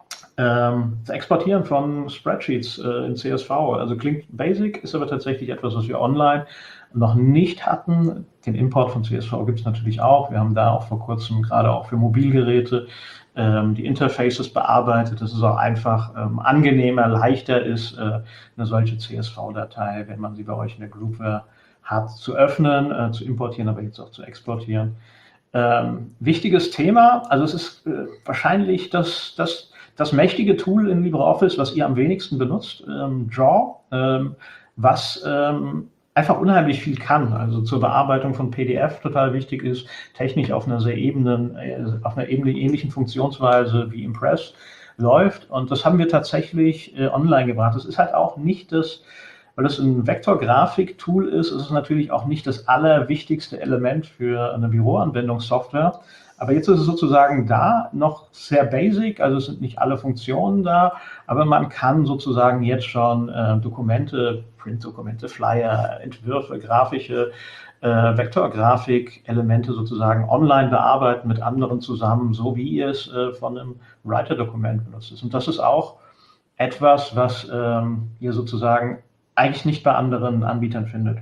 Ähm, das Exportieren von Spreadsheets äh, in C S V, also klingt basic, ist aber tatsächlich etwas, was wir online noch nicht hatten. Den Import von C S V gibt es natürlich auch. Wir haben da auch vor kurzem gerade auch für Mobilgeräte ähm, die Interfaces bearbeitet, dass es auch einfach ähm, angenehmer, leichter ist, äh, eine solche C S V-Datei, wenn man sie bei euch in der Groupware hat, zu öffnen, äh, zu importieren, aber jetzt auch zu exportieren. Ähm, wichtiges Thema, also es ist äh, wahrscheinlich das, das, das mächtige Tool in LibreOffice, was ihr am wenigsten benutzt, ähm, Draw, ähm, was ähm, einfach unheimlich viel kann, also zur Bearbeitung von P D F total wichtig ist, technisch auf einer sehr ebenen, äh, auf einer ähnlichen Funktionsweise wie Impress läuft, und das haben wir tatsächlich äh, online gebracht. Das ist halt auch nicht das, weil das ein Vektorgrafik-Tool ist, ist es natürlich auch nicht das allerwichtigste Element für eine Büroanwendungssoftware. Aber jetzt ist es sozusagen da noch sehr basic, also es sind nicht alle Funktionen da, aber man kann sozusagen jetzt schon äh, Dokumente, Print-Dokumente, Flyer, Entwürfe, grafische äh, Vektorgrafik-Elemente sozusagen online bearbeiten mit anderen zusammen, so wie ihr es äh, von einem Writer-Dokument benutzt. Und das ist auch etwas, was ähm, ihr sozusagen eigentlich nicht bei anderen Anbietern findet.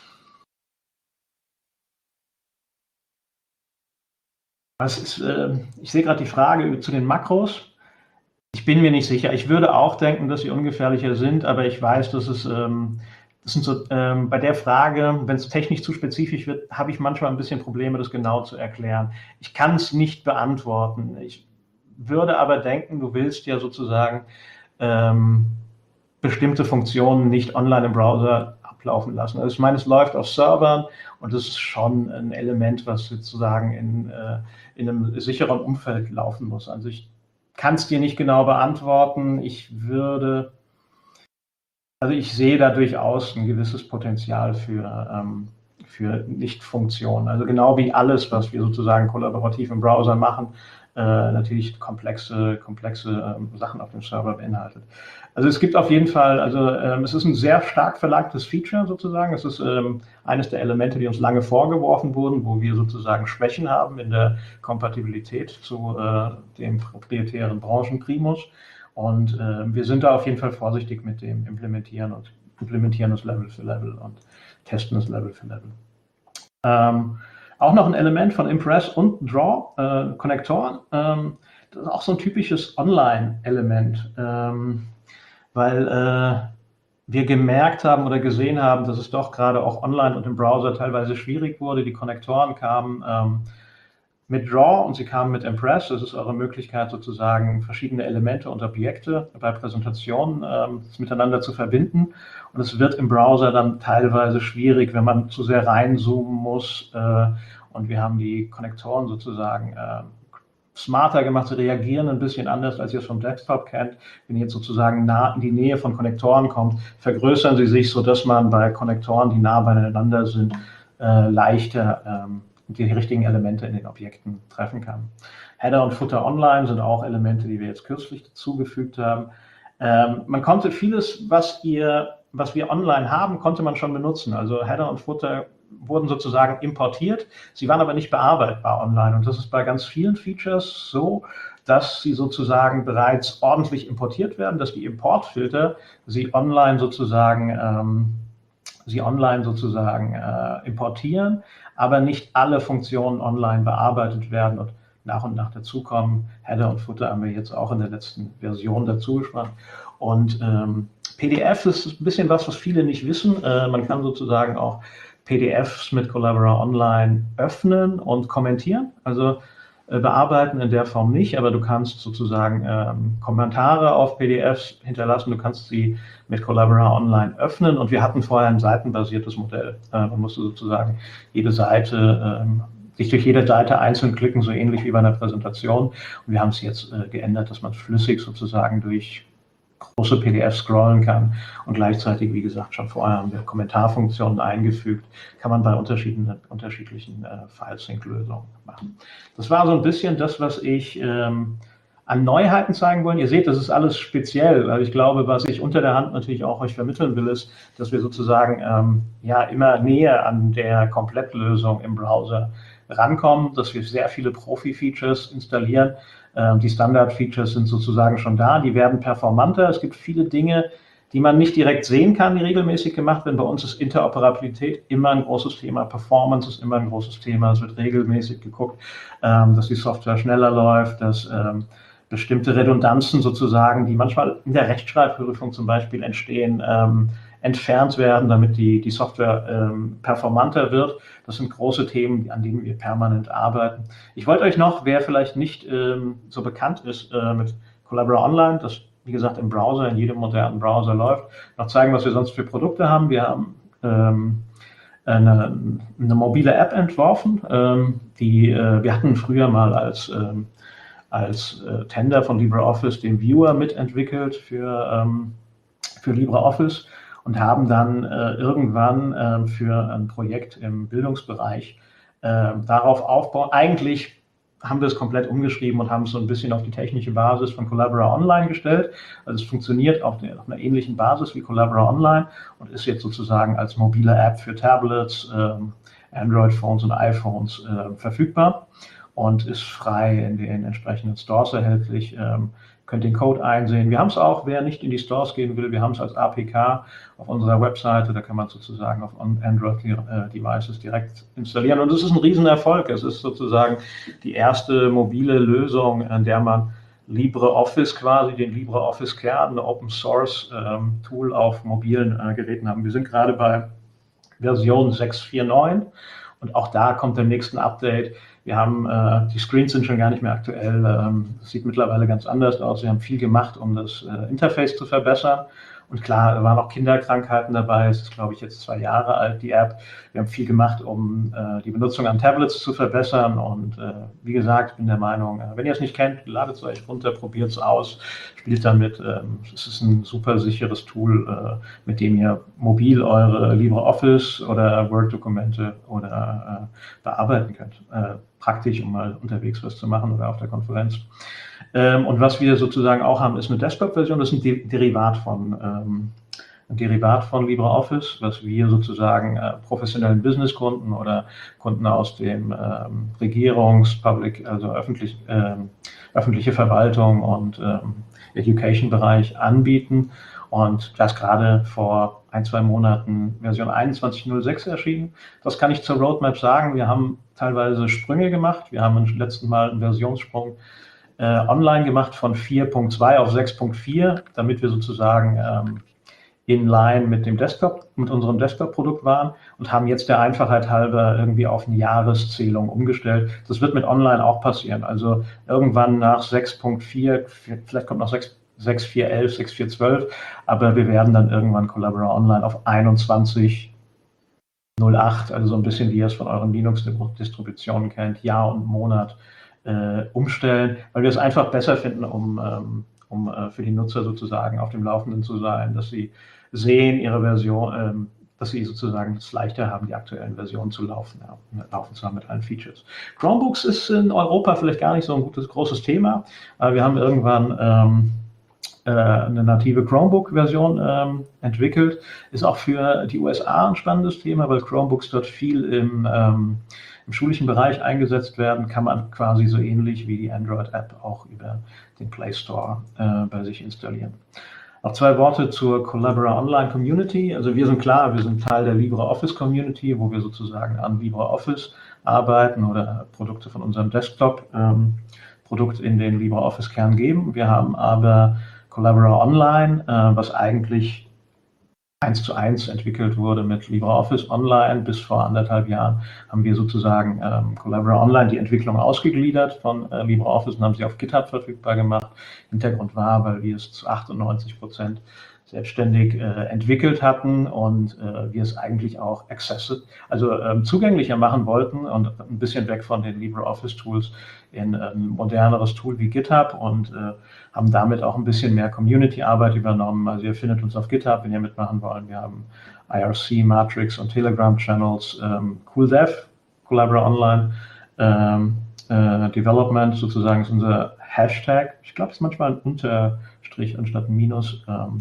Was ist, äh, ich sehe gerade die Frage zu den Makros. Ich bin mir nicht sicher. Ich würde auch denken, dass sie ungefährlicher sind, aber ich weiß, dass es, ähm, das sind so, ähm, bei der Frage, wenn es technisch zu spezifisch wird, habe ich manchmal ein bisschen Probleme, das genau zu erklären. Ich kann es nicht beantworten. Ich würde aber denken, du willst ja sozusagen ähm, bestimmte Funktionen nicht online im Browser ablaufen lassen. Also ich meine, es läuft auf Servern und das ist schon ein Element, was sozusagen in, äh, in einem sicheren Umfeld laufen muss. Also ich kann es dir nicht genau beantworten. Ich würde, also ich sehe da durchaus ein gewisses Potenzial für, ähm, für Nichtfunktionen. Also genau wie alles, was wir sozusagen kollaborativ im Browser machen, äh, natürlich komplexe, komplexe ähm, Sachen auf dem Server beinhaltet. Also es gibt auf jeden Fall, also ähm, es ist ein sehr stark verlagtes Feature sozusagen. Es ist ähm, eines der Elemente, die uns lange vorgeworfen wurden, wo wir sozusagen Schwächen haben in der Kompatibilität zu äh, dem proprietären Branchenprimus. Und äh, wir sind da auf jeden Fall vorsichtig mit dem Implementieren und implementieren das Level für Level und testen das Level für Level. Ähm, auch noch ein Element von Impress und Draw, äh, Konnektoren. Ähm, das ist auch so ein typisches Online-Element. Ähm, weil äh, wir gemerkt haben oder gesehen haben, dass es doch gerade auch online und im Browser teilweise schwierig wurde. Die Konnektoren kamen ähm, mit Draw und sie kamen mit Impress. Das ist eure Möglichkeit, sozusagen verschiedene Elemente und Objekte bei Präsentationen ähm, miteinander zu verbinden. Und es wird im Browser dann teilweise schwierig, wenn man zu sehr reinzoomen muss. Äh, und wir haben die Konnektoren sozusagen äh, smarter gemacht, sie reagieren ein bisschen anders, als ihr es vom Desktop kennt. Wenn ihr jetzt sozusagen nah in die Nähe von Konnektoren kommt, vergrößern sie sich, sodass man bei Konnektoren, die nah beieinander sind, äh, leichter ähm, die richtigen Elemente in den Objekten treffen kann. Header und Footer online sind auch Elemente, die wir jetzt kürzlich dazugefügt haben. Ähm, man konnte vieles, was ihr, was wir online haben, konnte man schon benutzen. Also Header und Footer wurden sozusagen importiert, sie waren aber nicht bearbeitbar online. Und das ist bei ganz vielen Features so, dass sie sozusagen bereits ordentlich importiert werden, dass die Importfilter sie online sozusagen, ähm, sie online sozusagen äh, importieren, aber nicht alle Funktionen online bearbeitet werden und nach und nach dazukommen. Header und Footer haben wir jetzt auch in der letzten Version dazu gemacht. Und ähm, P D F ist ein bisschen was, was viele nicht wissen. Äh, man kann sozusagen auch P D Fs mit Collabora Online öffnen und kommentieren. Also äh, bearbeiten in der Form nicht, aber du kannst sozusagen ähm, Kommentare auf P D Fs hinterlassen. Du kannst sie mit Collabora Online öffnen. Und wir hatten vorher ein seitenbasiertes Modell. Äh, man musste sozusagen jede Seite, ähm, sich durch jede Seite einzeln klicken, so ähnlich wie bei einer Präsentation. Und wir haben es jetzt äh, geändert, dass man flüssig sozusagen durch große P D F scrollen kann und gleichzeitig, wie gesagt, schon vorher haben wir Kommentarfunktionen eingefügt, kann man bei unterschiedlichen, unterschiedlichen äh, File-Sync-Lösungen machen. Das war so ein bisschen das, was ich ähm, an Neuheiten zeigen wollte. Ihr seht, das ist alles speziell, weil ich glaube, was ich unter der Hand natürlich auch euch vermitteln will, ist, dass wir sozusagen ähm, ja immer näher an der Komplettlösung im Browser rankommen, dass wir sehr viele Profi-Features installieren. Die Standard-Features sind sozusagen schon da, die werden performanter. Es gibt viele Dinge, die man nicht direkt sehen kann, die regelmäßig gemacht werden. Bei uns ist Interoperabilität immer ein großes Thema, Performance ist immer ein großes Thema, es wird regelmäßig geguckt, ähm, dass die Software schneller läuft, dass ähm, bestimmte Redundanzen sozusagen, die manchmal in der Rechtschreibprüfung zum Beispiel entstehen, ähm, entfernt werden, damit die, die Software ähm, performanter wird. Das sind große Themen, an denen wir permanent arbeiten. Ich wollte euch noch, wer vielleicht nicht ähm, so bekannt ist äh, mit Collabora Online, das wie gesagt im Browser, in jedem modernen Browser läuft, noch zeigen, was wir sonst für Produkte haben. Wir haben ähm, eine, eine mobile App entworfen, ähm, die äh, wir hatten früher mal als, ähm, als äh, Tender von LibreOffice den Viewer mitentwickelt für, ähm, für LibreOffice und haben dann äh, irgendwann äh, für ein Projekt im Bildungsbereich äh, darauf aufbauen. Eigentlich haben wir es komplett umgeschrieben und haben es so ein bisschen auf die technische Basis von Collabora Online gestellt. Also es funktioniert auf, der, auf einer ähnlichen Basis wie Collabora Online und ist jetzt sozusagen als mobile App für Tablets, ähm, Android-Phones und iPhones äh, verfügbar und ist frei in den entsprechenden Stores erhältlich. Ähm, könnt den Code einsehen. Wir haben es auch, wer nicht in die Stores gehen will, wir haben es als A P K auf unserer Webseite, da kann man sozusagen auf Android-Devices direkt installieren und es ist ein Riesenerfolg. Es ist sozusagen die erste mobile Lösung, an der man LibreOffice quasi, den LibreOffice-Kern, ein Open-Source-Tool ähm, auf mobilen äh, Geräten haben. Wir sind gerade bei Version sechs Punkt vier neun und auch da kommt im nächsten Update. Wir haben, äh, die Screens sind schon gar nicht mehr aktuell, ähm, das sieht mittlerweile ganz anders aus. Wir haben viel gemacht, um das äh, Interface zu verbessern. Und klar, da waren auch Kinderkrankheiten dabei. Es ist, glaube ich, jetzt zwei Jahre alt, die App. Wir haben viel gemacht, um äh, die Benutzung an Tablets zu verbessern. Und äh, wie gesagt, ich bin der Meinung, äh, wenn ihr es nicht kennt, ladet es euch runter, probiert es aus, spielt damit. Ähm, es ist ein super sicheres Tool, äh, mit dem ihr mobil eure LibreOffice oder Word-Dokumente oder äh, bearbeiten könnt. Äh, praktisch, um mal unterwegs was zu machen oder auf der Konferenz. Ähm, und was wir sozusagen auch haben, ist eine Desktop-Version, das ist ein De Derivat von, ähm, ein Derivat von LibreOffice, was wir sozusagen äh, professionellen Businesskunden oder Kunden aus dem ähm, Regierungs-, Public, also öffentlich, ähm, öffentliche Verwaltung und ähm, Education-Bereich anbieten. Und das gerade vor ein, zwei Monaten Version einundzwanzig Punkt null sechs erschienen. Das kann ich zur Roadmap sagen. Wir haben teilweise Sprünge gemacht. Wir haben im letzten Mal einen Versionssprung äh, online gemacht von vier Punkt zwei auf sechs Punkt vier, damit wir sozusagen ähm, in line mit dem Desktop, mit unserem Desktop-Produkt waren und haben jetzt der Einfachheit halber irgendwie auf eine Jahreszählung umgestellt. Das wird mit Online auch passieren. Also irgendwann nach sechs Punkt vier, vielleicht kommt noch sechs Punkt sechs Punkt vier elf, sechs Punkt vier zwölf, aber wir werden dann irgendwann Collabora Online auf einundzwanzig Punkt null acht, also so ein bisschen wie ihr es von euren Linux-Distributionen kennt, Jahr und Monat äh, umstellen, weil wir es einfach besser finden, um, ähm, um äh, für die Nutzer sozusagen auf dem Laufenden zu sein, dass sie sehen, ihre Version, ähm, dass sie sozusagen es leichter haben, die aktuellen Versionen zu laufen, ja, laufen zu haben mit allen Features. Chromebooks ist in Europa vielleicht gar nicht so ein gutes, großes Thema, aber wir haben irgendwann ähm, eine native Chromebook-Version ähm, entwickelt. Ist auch für die U S A ein spannendes Thema, weil Chromebooks dort viel im, ähm, im schulischen Bereich eingesetzt werden, kann man quasi so ähnlich wie die Android-App auch über den Play Store äh, bei sich installieren. Noch zwei Worte zur Collabora Online Community. Also wir sind klar, wir sind Teil der LibreOffice Community, wo wir sozusagen an LibreOffice arbeiten oder Produkte von unserem Desktop ähm, Produkt in den LibreOffice-Kern geben. Wir haben aber Collabora Online, äh, was eigentlich eins zu eins entwickelt wurde mit LibreOffice Online. Bis vor anderthalb Jahren haben wir sozusagen ähm, Collabora Online die Entwicklung ausgegliedert von äh, LibreOffice und haben sie auf GitHub verfügbar gemacht. Hintergrund war, weil wir es zu achtundneunzig Prozent selbstständig äh, entwickelt hatten und äh, wir es eigentlich auch accessible, also ähm, zugänglicher machen wollten und ein bisschen weg von den LibreOffice-Tools in ein moderneres Tool wie GitHub und äh, haben damit auch ein bisschen mehr Community-Arbeit übernommen. Also ihr findet uns auf GitHub, wenn ihr mitmachen wollt. Wir haben I R C, Matrix und Telegram-Channels, ähm, CoolDev, Collabora Online, ähm, äh, Development sozusagen ist unser Hashtag. Ich glaube, es ist manchmal ein Unterstrich anstatt ein Minus. Ähm,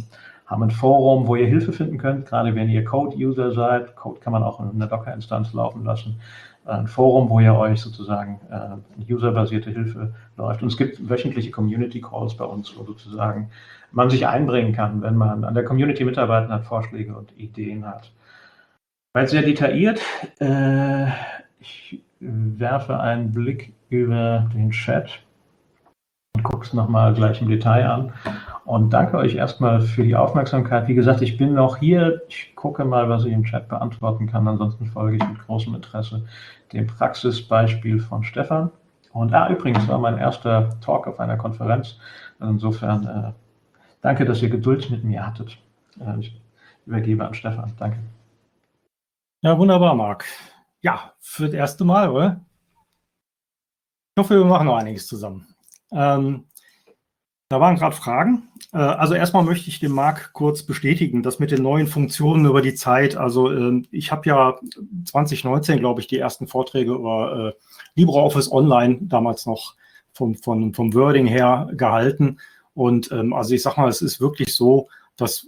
haben ein Forum, wo ihr Hilfe finden könnt, gerade wenn ihr Code-User seid. Code kann man auch in einer Docker-Instanz laufen lassen. Ein Forum, wo ihr euch sozusagen äh, userbasierte Hilfe läuft. Und es gibt wöchentliche Community-Calls bei uns, wo sozusagen man sich einbringen kann, wenn man an der Community mitarbeiten hat, Vorschläge und Ideen hat. Weil sehr detailliert, äh, ich werfe einen Blick über den Chat und gucke es nochmal gleich im Detail an. Und danke euch erstmal für die Aufmerksamkeit. Wie gesagt, ich bin noch hier. Ich gucke mal, was ich im Chat beantworten kann. Ansonsten folge ich mit großem Interesse dem Praxisbeispiel von Stefan. Und ah, übrigens war mein erster Talk auf einer Konferenz. Also insofern äh, danke, dass ihr Geduld mit mir hattet. Äh, ich übergebe an Stefan. Danke. Ja, wunderbar, Marc. Ja, für das erste Mal, oder? Ich hoffe, wir machen noch einiges zusammen. Ähm, Da waren gerade Fragen. Also erstmal möchte ich dem Marc kurz bestätigen, dass mit den neuen Funktionen über die Zeit, also ich habe ja zwanzig neunzehn, glaube ich, die ersten Vorträge über LibreOffice Online damals noch vom, vom, vom Wording her gehalten. Und also ich sage mal, es ist wirklich so, dass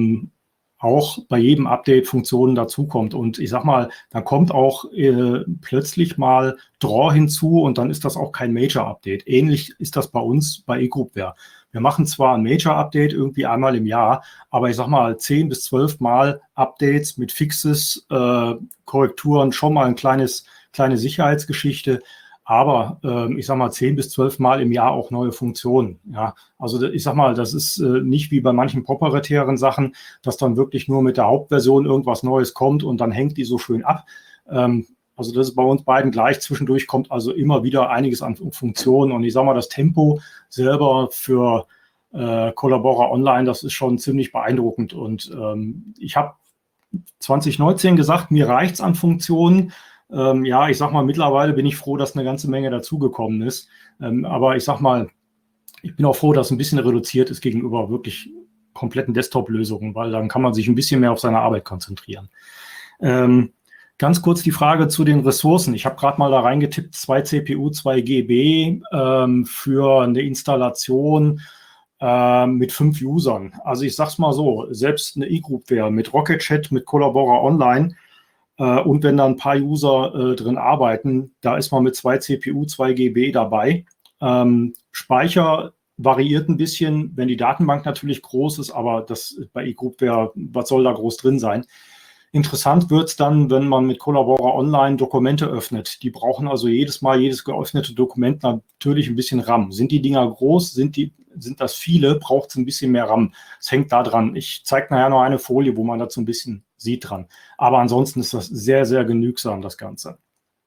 auch bei jedem Update Funktionen dazukommt. Und ich sag mal, da kommt auch äh, plötzlich mal Draw hinzu und dann ist das auch kein Major-Update. Ähnlich ist das bei uns bei eGroupware. Wir machen zwar ein Major-Update irgendwie einmal im Jahr, aber ich sag mal, zehn bis zwölf Mal Updates mit Fixes, äh, Korrekturen, schon mal ein kleines, kleine Sicherheitsgeschichte. Aber äh, ich sag mal, zehn bis zwölf Mal im Jahr auch neue Funktionen. Ja, also ich sag mal, das ist äh, nicht wie bei manchen proprietären Sachen, dass dann wirklich nur mit der Hauptversion irgendwas Neues kommt und dann hängt die so schön ab. Ähm, also das ist bei uns beiden gleich. Zwischendurch kommt also immer wieder einiges an Funktionen. Und ich sag mal, das Tempo selber für äh, Collabora Online, das ist schon ziemlich beeindruckend. Und ähm, ich habe zwanzig neunzehn gesagt, mir reicht's an Funktionen. Ähm, ja, ich sag mal, mittlerweile bin ich froh, dass eine ganze Menge dazugekommen ist. Ähm, aber ich sag mal, ich bin auch froh, dass ein bisschen reduziert ist gegenüber wirklich kompletten Desktop-Lösungen, weil dann kann man sich ein bisschen mehr auf seine Arbeit konzentrieren. Ähm, ganz kurz die Frage zu den Ressourcen. Ich habe gerade mal da reingetippt, zwei C P U, zwei G B ähm, für eine Installation äh, mit fünf Usern. Also ich sag's mal so, selbst eine eGroupware mit Rocket Chat, mit Collabora Online, und wenn da ein paar User äh, drin arbeiten, da ist man mit zwei C P U, zwei G B dabei. Ähm, Speicher variiert ein bisschen, wenn die Datenbank natürlich groß ist, aber das bei eGroupware, was soll da groß drin sein? Interessant wird es dann, wenn man mit Collabora Online Dokumente öffnet. Die brauchen also jedes Mal, jedes geöffnete Dokument natürlich ein bisschen RAM. Sind die Dinger groß, sind, die, sind das viele, braucht es ein bisschen mehr RAM. Es hängt da dran. Ich zeige nachher noch eine Folie, wo man dazu ein bisschen sieht dran. Aber ansonsten ist das sehr, sehr genügsam, das Ganze.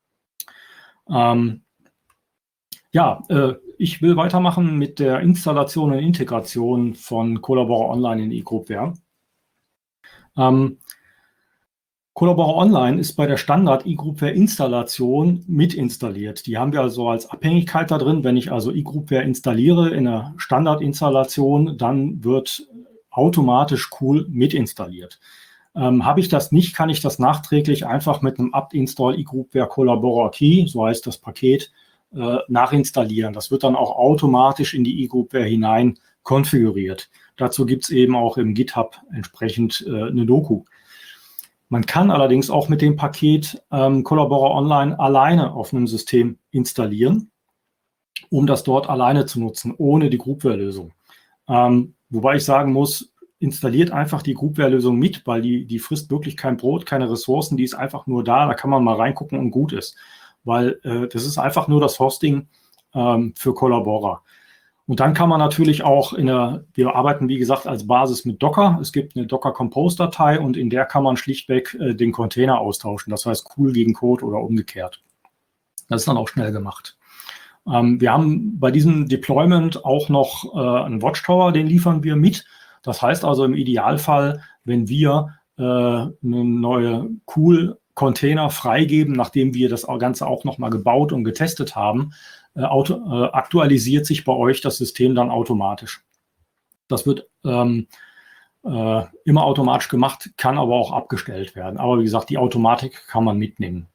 Ähm, ja, äh, ich will weitermachen mit der Installation und Integration von Collabora Online in eGroupware. Ähm, Collabora Online ist bei der Standard eGroupware Installation mit installiert. Die haben wir also als Abhängigkeit da drin. Wenn ich also eGroupware installiere in der Standardinstallation, dann wird automatisch Cool mit installiert. Ähm, habe ich das nicht, kann ich das nachträglich einfach mit einem apt-install eGroupware Collabora Key, so heißt das Paket, äh, nachinstallieren. Das wird dann auch automatisch in die eGroupware hinein konfiguriert. Dazu gibt es eben auch im GitHub entsprechend äh, eine Doku. Man kann allerdings auch mit dem Paket ähm, Collabora Online alleine auf einem System installieren, um das dort alleine zu nutzen, ohne die Groupware-Lösung. Ähm, wobei ich sagen muss, installiert einfach die Groupware-Lösung mit, weil die, die frisst wirklich kein Brot, keine Ressourcen, die ist einfach nur da, da kann man mal reingucken und gut ist. Weil äh, das ist einfach nur das Hosting ähm, für Collabora. Und dann kann man natürlich auch in der, wir arbeiten wie gesagt als Basis mit Docker. Es gibt eine Docker Compose-Datei und in der kann man schlichtweg äh, den Container austauschen. Das heißt Cool gegen Code oder umgekehrt. Das ist dann auch schnell gemacht. Ähm, wir haben bei diesem Deployment auch noch äh, einen Watchtower, den liefern wir mit. Das heißt also im Idealfall, wenn wir äh, eine neue Cool-Container freigeben, nachdem wir das Ganze auch nochmal gebaut und getestet haben, äh, auto, äh, aktualisiert sich bei euch das System dann automatisch. Das wird ähm, äh, immer automatisch gemacht, kann aber auch abgestellt werden. Aber wie gesagt, die Automatik kann man mitnehmen.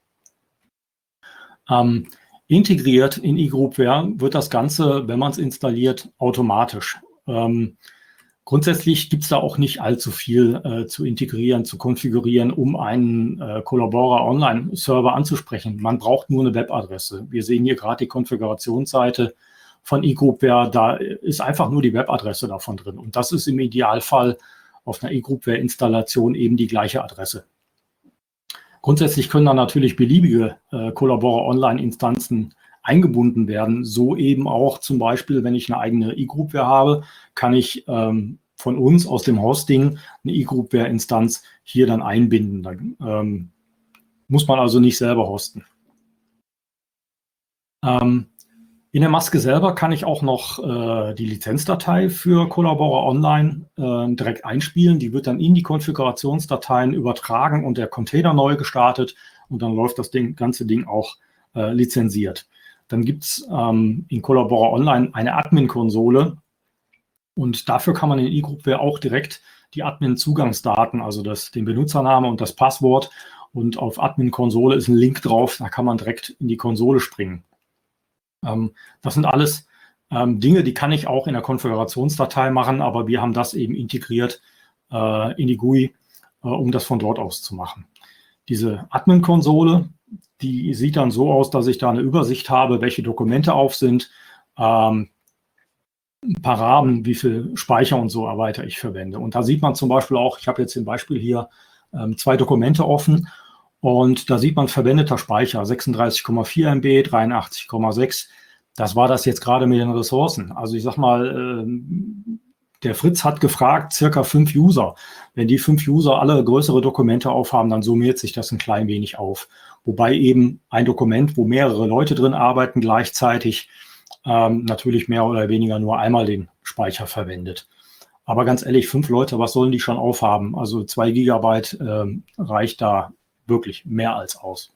Ähm, integriert in eGroupware wird das Ganze, wenn man es installiert, automatisch. Ähm, Grundsätzlich gibt es da auch nicht allzu viel äh, zu integrieren, zu konfigurieren, um einen äh, Collabora Online-Server anzusprechen. Man braucht nur eine Webadresse. Wir sehen hier gerade die Konfigurationsseite von eGroupware. Da ist einfach nur die Webadresse davon drin. Und das ist im Idealfall auf einer eGroupware-Installation eben die gleiche Adresse. Grundsätzlich können dann natürlich beliebige äh, Collabora Online-Instanzen eingebunden werden. So eben auch zum Beispiel, wenn ich eine eigene eGroupware habe, kann ich ähm, von uns aus dem Hosting eine eGroupware-Instanz hier dann einbinden. Dann ähm, muss man also nicht selber hosten. Ähm, in der Maske selber kann ich auch noch äh, die Lizenzdatei für Collabora Online äh, direkt einspielen. Die wird dann in die Konfigurationsdateien übertragen und der Container neu gestartet und dann läuft das Ding, ganze Ding auch äh, lizenziert. Dann gibt es ähm, in Collabora Online eine Admin-Konsole und dafür kann man in eGroupware auch direkt die Admin-Zugangsdaten, also das, den Benutzername und das Passwort, und auf Admin-Konsole ist ein Link drauf, da kann man direkt in die Konsole springen. Ähm, das sind alles ähm, Dinge, die kann ich auch in der Konfigurationsdatei machen, aber wir haben das eben integriert äh, in die G U I, äh, um das von dort aus zu machen. Diese Admin-Konsole, die sieht dann so aus, dass ich da eine Übersicht habe, welche Dokumente auf sind, ähm, ein paar Rahmen, wie viel Speicher und so weiter ich verwende. Und da sieht man zum Beispiel auch, ich habe jetzt zum Beispiel hier ähm, zwei Dokumente offen und da sieht man verwendeter Speicher, sechsunddreißig Komma vier Megabyte, dreiundachtzig Komma sechs. Das war das jetzt gerade mit den Ressourcen. Also ich sag mal, ähm, der Fritz hat gefragt, circa fünf User. Wenn die fünf User alle größere Dokumente aufhaben, dann summiert sich das ein klein wenig auf. Wobei eben ein Dokument, wo mehrere Leute drin arbeiten, gleichzeitig ähm, natürlich mehr oder weniger nur einmal den Speicher verwendet. Aber ganz ehrlich, fünf Leute, was sollen die schon aufhaben? Also zwei Gigabyte ähm, reicht da wirklich mehr als aus.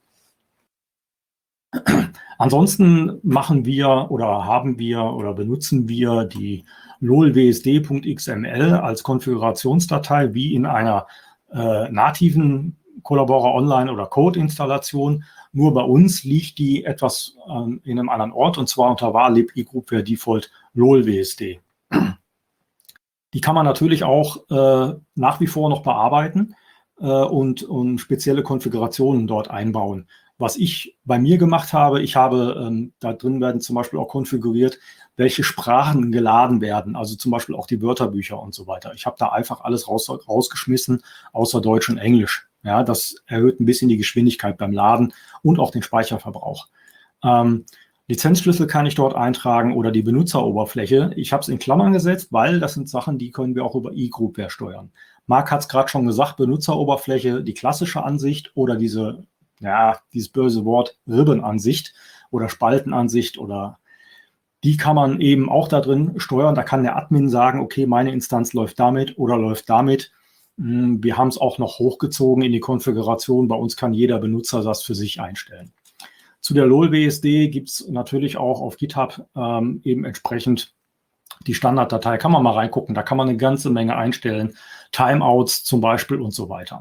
Ansonsten machen wir oder haben wir oder benutzen wir die lolwsd.xml als Konfigurationsdatei wie in einer äh, nativen Collabora Online oder Code-Installation. Nur bei uns liegt die etwas ähm, in einem anderen Ort und zwar unter var lib eGroupware default lolwsd. Die kann man natürlich auch äh, nach wie vor noch bearbeiten äh, und, und spezielle Konfigurationen dort einbauen. Was ich bei mir gemacht habe, ich habe, ähm, da drin werden zum Beispiel auch konfiguriert, welche Sprachen geladen werden, also zum Beispiel auch die Wörterbücher und so weiter. Ich habe da einfach alles raus, rausgeschmissen, außer Deutsch und Englisch. Ja, das erhöht ein bisschen die Geschwindigkeit beim Laden und auch den Speicherverbrauch. Ähm, Lizenzschlüssel kann ich dort eintragen oder die Benutzeroberfläche. Ich habe es in Klammern gesetzt, weil das sind Sachen, die können wir auch über eGroupware steuern. Marc hat es gerade schon gesagt, Benutzeroberfläche, die klassische Ansicht oder diese ja, dieses böse Wort Ribbenansicht oder Spaltenansicht oder die kann man eben auch da drin steuern. Da kann der Admin sagen, okay, meine Instanz läuft damit oder läuft damit. Wir haben es auch noch hochgezogen in die Konfiguration. Bei uns kann jeder Benutzer das für sich einstellen. Zu der lolwsd gibt es natürlich auch auf GitHub ähm, eben entsprechend die Standarddatei. Kann man mal reingucken. Da kann man eine ganze Menge einstellen. Timeouts zum Beispiel und so weiter.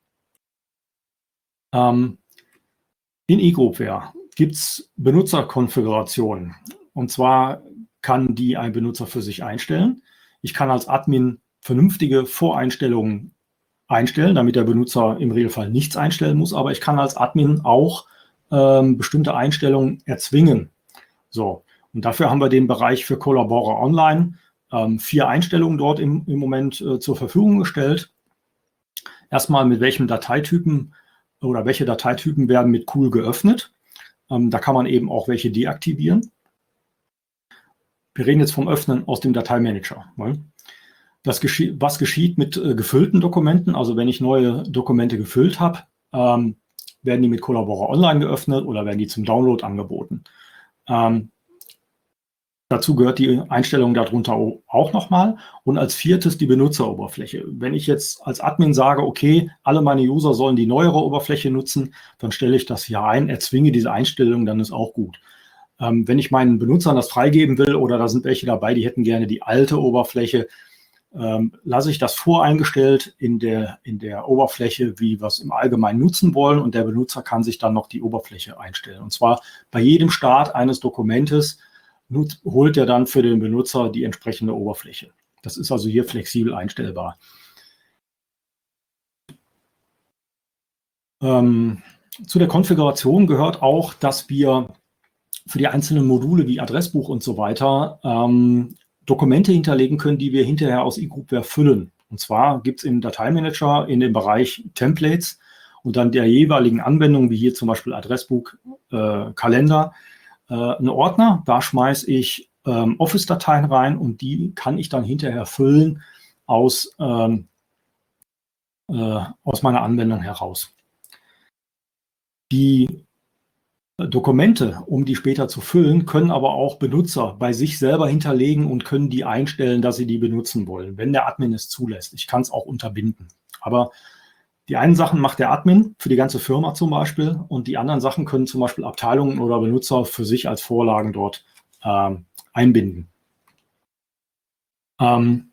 Ähm, In eGroupware gibt es Benutzerkonfigurationen. Und zwar kann die ein Benutzer für sich einstellen. Ich kann als Admin vernünftige Voreinstellungen einstellen, damit der Benutzer im Regelfall nichts einstellen muss. Aber ich kann als Admin auch ähm, bestimmte Einstellungen erzwingen. So, und dafür haben wir den Bereich für Collabora Online. Ähm, vier Einstellungen dort im, im Moment äh, zur Verfügung gestellt. Erstmal mit welchem Dateitypen oder welche Dateitypen werden mit cool geöffnet. Ähm, da kann man eben auch welche deaktivieren. Wir reden jetzt vom Öffnen aus dem Dateimanager. Ne? Das geschieht, was geschieht mit äh, gefüllten Dokumenten? Also wenn ich neue Dokumente gefüllt habe, ähm, werden die mit Collabora Online geöffnet oder werden die zum Download angeboten. Ähm, Dazu gehört die Einstellung darunter auch nochmal. Und als viertes die Benutzeroberfläche. Wenn ich jetzt als Admin sage, okay, alle meine User sollen die neuere Oberfläche nutzen, dann stelle ich das hier ein, erzwinge diese Einstellung, dann ist auch gut. Ähm, wenn ich meinen Benutzern das freigeben will oder da sind welche dabei, die hätten gerne die alte Oberfläche, ähm, lasse ich das voreingestellt in der, in der Oberfläche, wie wir es im Allgemeinen nutzen wollen. Und der Benutzer kann sich dann noch die Oberfläche einstellen. Und zwar bei jedem Start eines Dokumentes holt er dann für den Benutzer die entsprechende Oberfläche. Das ist also hier flexibel einstellbar. Ähm, zu der Konfiguration gehört auch, dass wir für die einzelnen Module wie Adressbuch und so weiter ähm, Dokumente hinterlegen können, die wir hinterher aus eGroupware füllen. Und zwar gibt es im Dateimanager in dem Bereich Templates und dann der jeweiligen Anwendung, wie hier zum Beispiel Adressbuch, äh, Kalender, äh, einen Ordner. Da schmeiße ich ähm, Office-Dateien rein und die kann ich dann hinterher füllen aus, ähm, äh, aus meiner Anwendung heraus. Die Dokumente, um die später zu füllen, können aber auch Benutzer bei sich selber hinterlegen und können die einstellen, dass sie die benutzen wollen, wenn der Admin es zulässt. Ich kann es auch unterbinden. Aber die einen Sachen macht der Admin für die ganze Firma zum Beispiel und die anderen Sachen können zum Beispiel Abteilungen oder Benutzer für sich als Vorlagen dort ähm, einbinden. Ähm,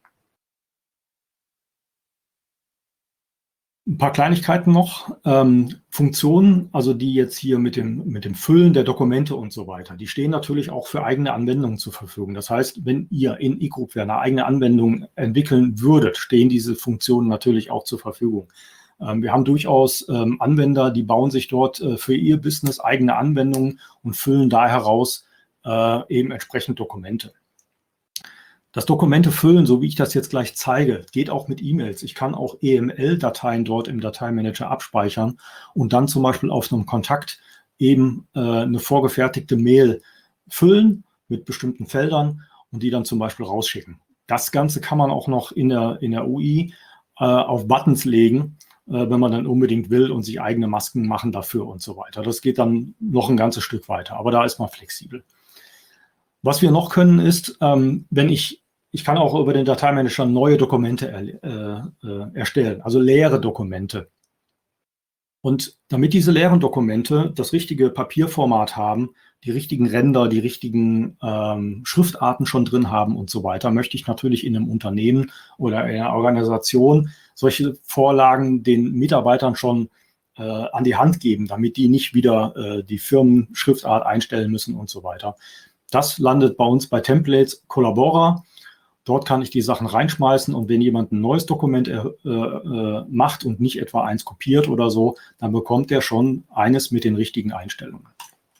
Ein paar Kleinigkeiten noch. Ähm, Funktionen, also die jetzt hier mit dem, mit dem Füllen der Dokumente und so weiter, die stehen natürlich auch für eigene Anwendungen zur Verfügung. Das heißt, wenn ihr in eGroupware eine eigene Anwendung entwickeln würdet, stehen diese Funktionen natürlich auch zur Verfügung. Ähm, wir haben durchaus ähm, Anwender, die bauen sich dort äh, für ihr Business eigene Anwendungen und füllen da heraus äh, eben entsprechend Dokumente. Das Dokumente füllen, so wie ich das jetzt gleich zeige, geht auch mit E-Mails. Ich kann auch E M L-Dateien dort im Dateimanager abspeichern und dann zum Beispiel auf einem Kontakt eben äh, eine vorgefertigte Mail füllen mit bestimmten Feldern und die dann zum Beispiel rausschicken. Das Ganze kann man auch noch in der, in der U I äh, auf Buttons legen, äh, wenn man dann unbedingt will und sich eigene Masken machen dafür und so weiter. Das geht dann noch ein ganzes Stück weiter, aber da ist man flexibel. Was wir noch können ist, ähm, wenn ich Ich kann auch über den Dateimanager neue Dokumente er, äh, äh, erstellen, also leere Dokumente. Und damit diese leeren Dokumente das richtige Papierformat haben, die richtigen Ränder, die richtigen ähm, Schriftarten schon drin haben und so weiter, möchte ich natürlich in einem Unternehmen oder in einer Organisation solche Vorlagen den Mitarbeitern schon äh, an die Hand geben, damit die nicht wieder äh, die Firmenschriftart einstellen müssen und so weiter. Das landet bei uns bei Templates Collabora. Dort kann ich die Sachen reinschmeißen und wenn jemand ein neues Dokument äh, äh, macht und nicht etwa eins kopiert oder so, dann bekommt er schon eines mit den richtigen Einstellungen.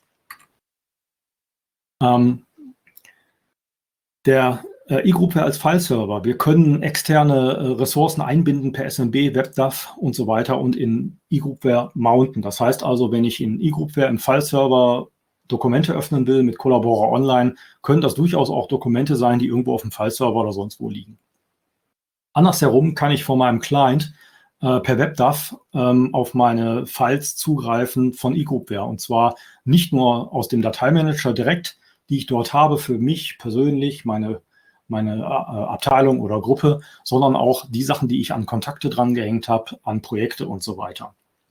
Ähm, der äh, eGroupware als Fileserver. Wir können externe äh, Ressourcen einbinden per S M B, WebDAV und so weiter und in eGroupware mounten. Das heißt also, wenn ich in eGroupware im Fileserver Dokumente öffnen will mit Collabora Online, können das durchaus auch Dokumente sein, die irgendwo auf dem Fileserver oder sonst wo liegen. Andersherum kann ich von meinem Client äh, per WebDAV ähm, auf meine Files zugreifen von eGroupware. Und zwar nicht nur aus dem Dateimanager direkt, die ich dort habe für mich persönlich, meine, meine äh, Abteilung oder Gruppe, sondern auch die Sachen, die ich an Kontakte dran gehängt habe, an Projekte und so weiter.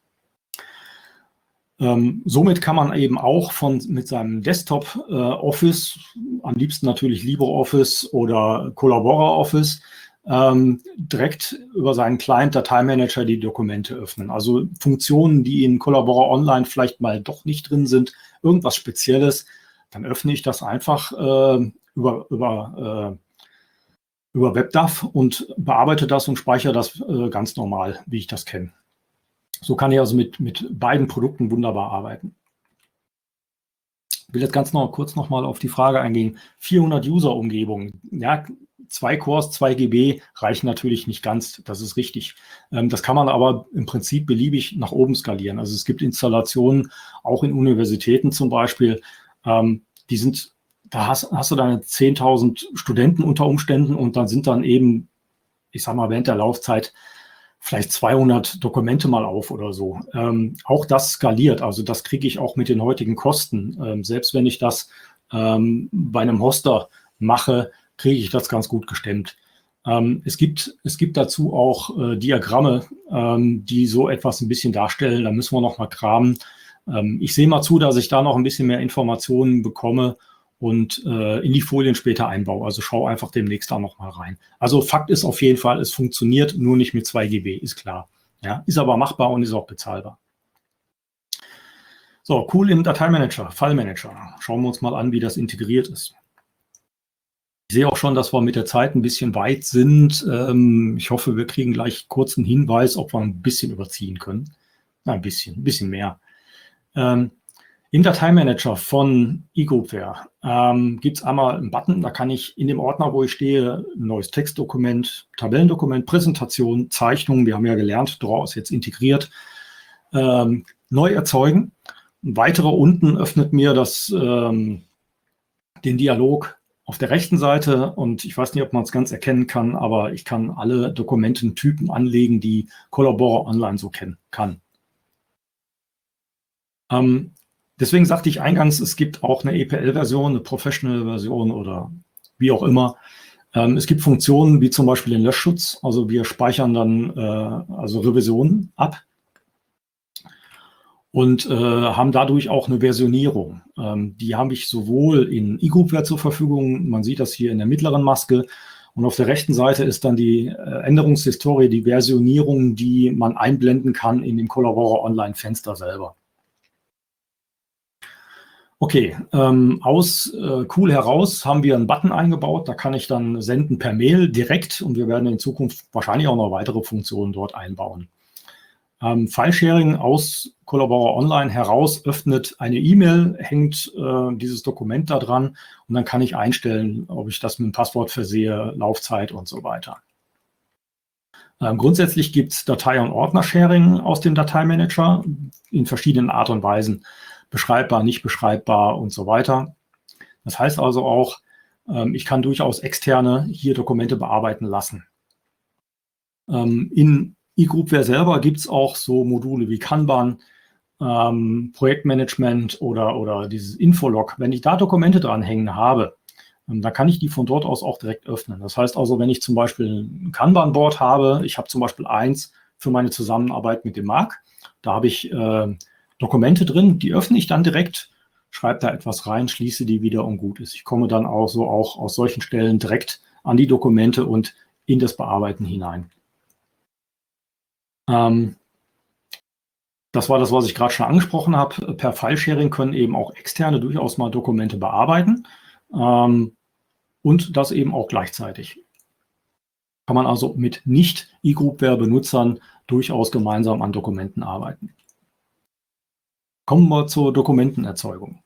Ähm, somit kann man eben auch von, mit seinem Desktop äh, Office, am liebsten natürlich LibreOffice oder Collabora Office, ähm, direkt über seinen Client-Dateimanager die Dokumente öffnen. Also Funktionen, die in Collabora Online vielleicht mal doch nicht drin sind, irgendwas Spezielles, dann öffne ich das einfach äh, über, über, äh, über WebDAV und bearbeite das und speichere das äh, ganz normal, wie ich das kenne. So kann ich also mit, mit beiden Produkten wunderbar arbeiten. Ich will jetzt ganz noch kurz noch mal auf die Frage eingehen. vierhundert User-Umgebungen. Ja, zwei Cores, zwei G B reichen natürlich nicht ganz. Das ist richtig. Ähm, das kann man aber im Prinzip beliebig nach oben skalieren. Also es gibt Installationen, auch in Universitäten zum Beispiel, ähm, die sind, da hast, hast du deine zehntausend Studenten unter Umständen und dann sind dann eben, ich sag mal, während der Laufzeit vielleicht zweihundert Dokumente mal auf oder so. Ähm, auch das skaliert, also das kriege ich auch mit den heutigen Kosten. Ähm, selbst wenn ich das ähm, bei einem Hoster mache, kriege ich das ganz gut gestemmt. Ähm, es gibt, es gibt dazu auch äh, Diagramme, ähm, die so etwas ein bisschen darstellen. Da müssen wir noch mal kramen. Ähm, ich sehe mal zu, dass ich da noch ein bisschen mehr Informationen bekomme und äh, in die Folien später einbaue. Also schau einfach demnächst da noch mal rein. Also Fakt ist auf jeden Fall, es funktioniert nur nicht mit zwei G B, ist klar. Ja, ist aber machbar und ist auch bezahlbar. So, cool im Dateimanager, File Manager. Schauen wir uns mal an, wie das integriert ist. Ich sehe auch schon, dass wir mit der Zeit ein bisschen weit sind. Ähm, ich hoffe, wir kriegen gleich kurz einen Hinweis, ob wir ein bisschen überziehen können. Na, ein bisschen, ein bisschen mehr. Ähm, Im Dateimanager von eGroupware ähm, gibt es einmal einen Button, da kann ich in dem Ordner, wo ich stehe, ein neues Textdokument, Tabellendokument, Präsentation, Zeichnung, wir haben ja gelernt, Draw ist jetzt integriert, ähm, neu erzeugen. Ein weiterer unten öffnet mir das, ähm, den Dialog auf der rechten Seite und ich weiß nicht, ob man es ganz erkennen kann, aber ich kann alle Dokumententypen anlegen, die Collabora Online so kennen kann. Ähm, deswegen sagte ich eingangs, es gibt auch eine E P L-Version, eine Professional-Version oder wie auch immer. Ähm, es gibt Funktionen wie zum Beispiel den Löschschutz, also wir speichern dann äh, also Revisionen ab und äh, haben dadurch auch eine Versionierung. Ähm, die habe ich sowohl in eGroupware zur Verfügung, man sieht das hier in der mittleren Maske, und auf der rechten Seite ist dann die äh, Änderungshistorie, die Versionierung, die man einblenden kann in dem Collabora Online-Fenster selber. Okay, ähm, aus äh, Cool heraus haben wir einen Button eingebaut, da kann ich dann senden per Mail direkt und wir werden in Zukunft wahrscheinlich auch noch weitere Funktionen dort einbauen. Ähm, File-Sharing aus Collabora Online heraus öffnet eine E-Mail, hängt äh, dieses Dokument da dran und dann kann ich einstellen, ob ich das mit einem Passwort versehe, Laufzeit und so weiter. Ähm, grundsätzlich gibt es Datei- und Ordner-Sharing aus dem Dateimanager in verschiedenen Art und Weisen. Beschreibbar, nicht beschreibbar und so weiter. Das heißt also auch, ähm, ich kann durchaus externe hier Dokumente bearbeiten lassen. Ähm, in eGroupware selber gibt es auch so Module wie Kanban, ähm, Projektmanagement oder, oder dieses Infolog. Wenn ich da Dokumente dranhängen habe, ähm, dann kann ich die von dort aus auch direkt öffnen. Das heißt also, wenn ich zum Beispiel ein Kanban-Board habe, ich habe zum Beispiel eins für meine Zusammenarbeit mit dem Marc, da habe ich äh, Dokumente drin, die öffne ich dann direkt, schreibe da etwas rein, schließe die wieder und gut ist. Ich komme dann auch so auch aus solchen Stellen direkt an die Dokumente und in das Bearbeiten hinein. Ähm, das war das, was ich gerade schon angesprochen habe. Per File-Sharing können eben auch Externe durchaus mal Dokumente bearbeiten ähm, und das eben auch gleichzeitig. Kann man also mit Nicht-eGroupware-Benutzern durchaus gemeinsam an Dokumenten arbeiten. Kommen wir zur Dokumentenerzeugung.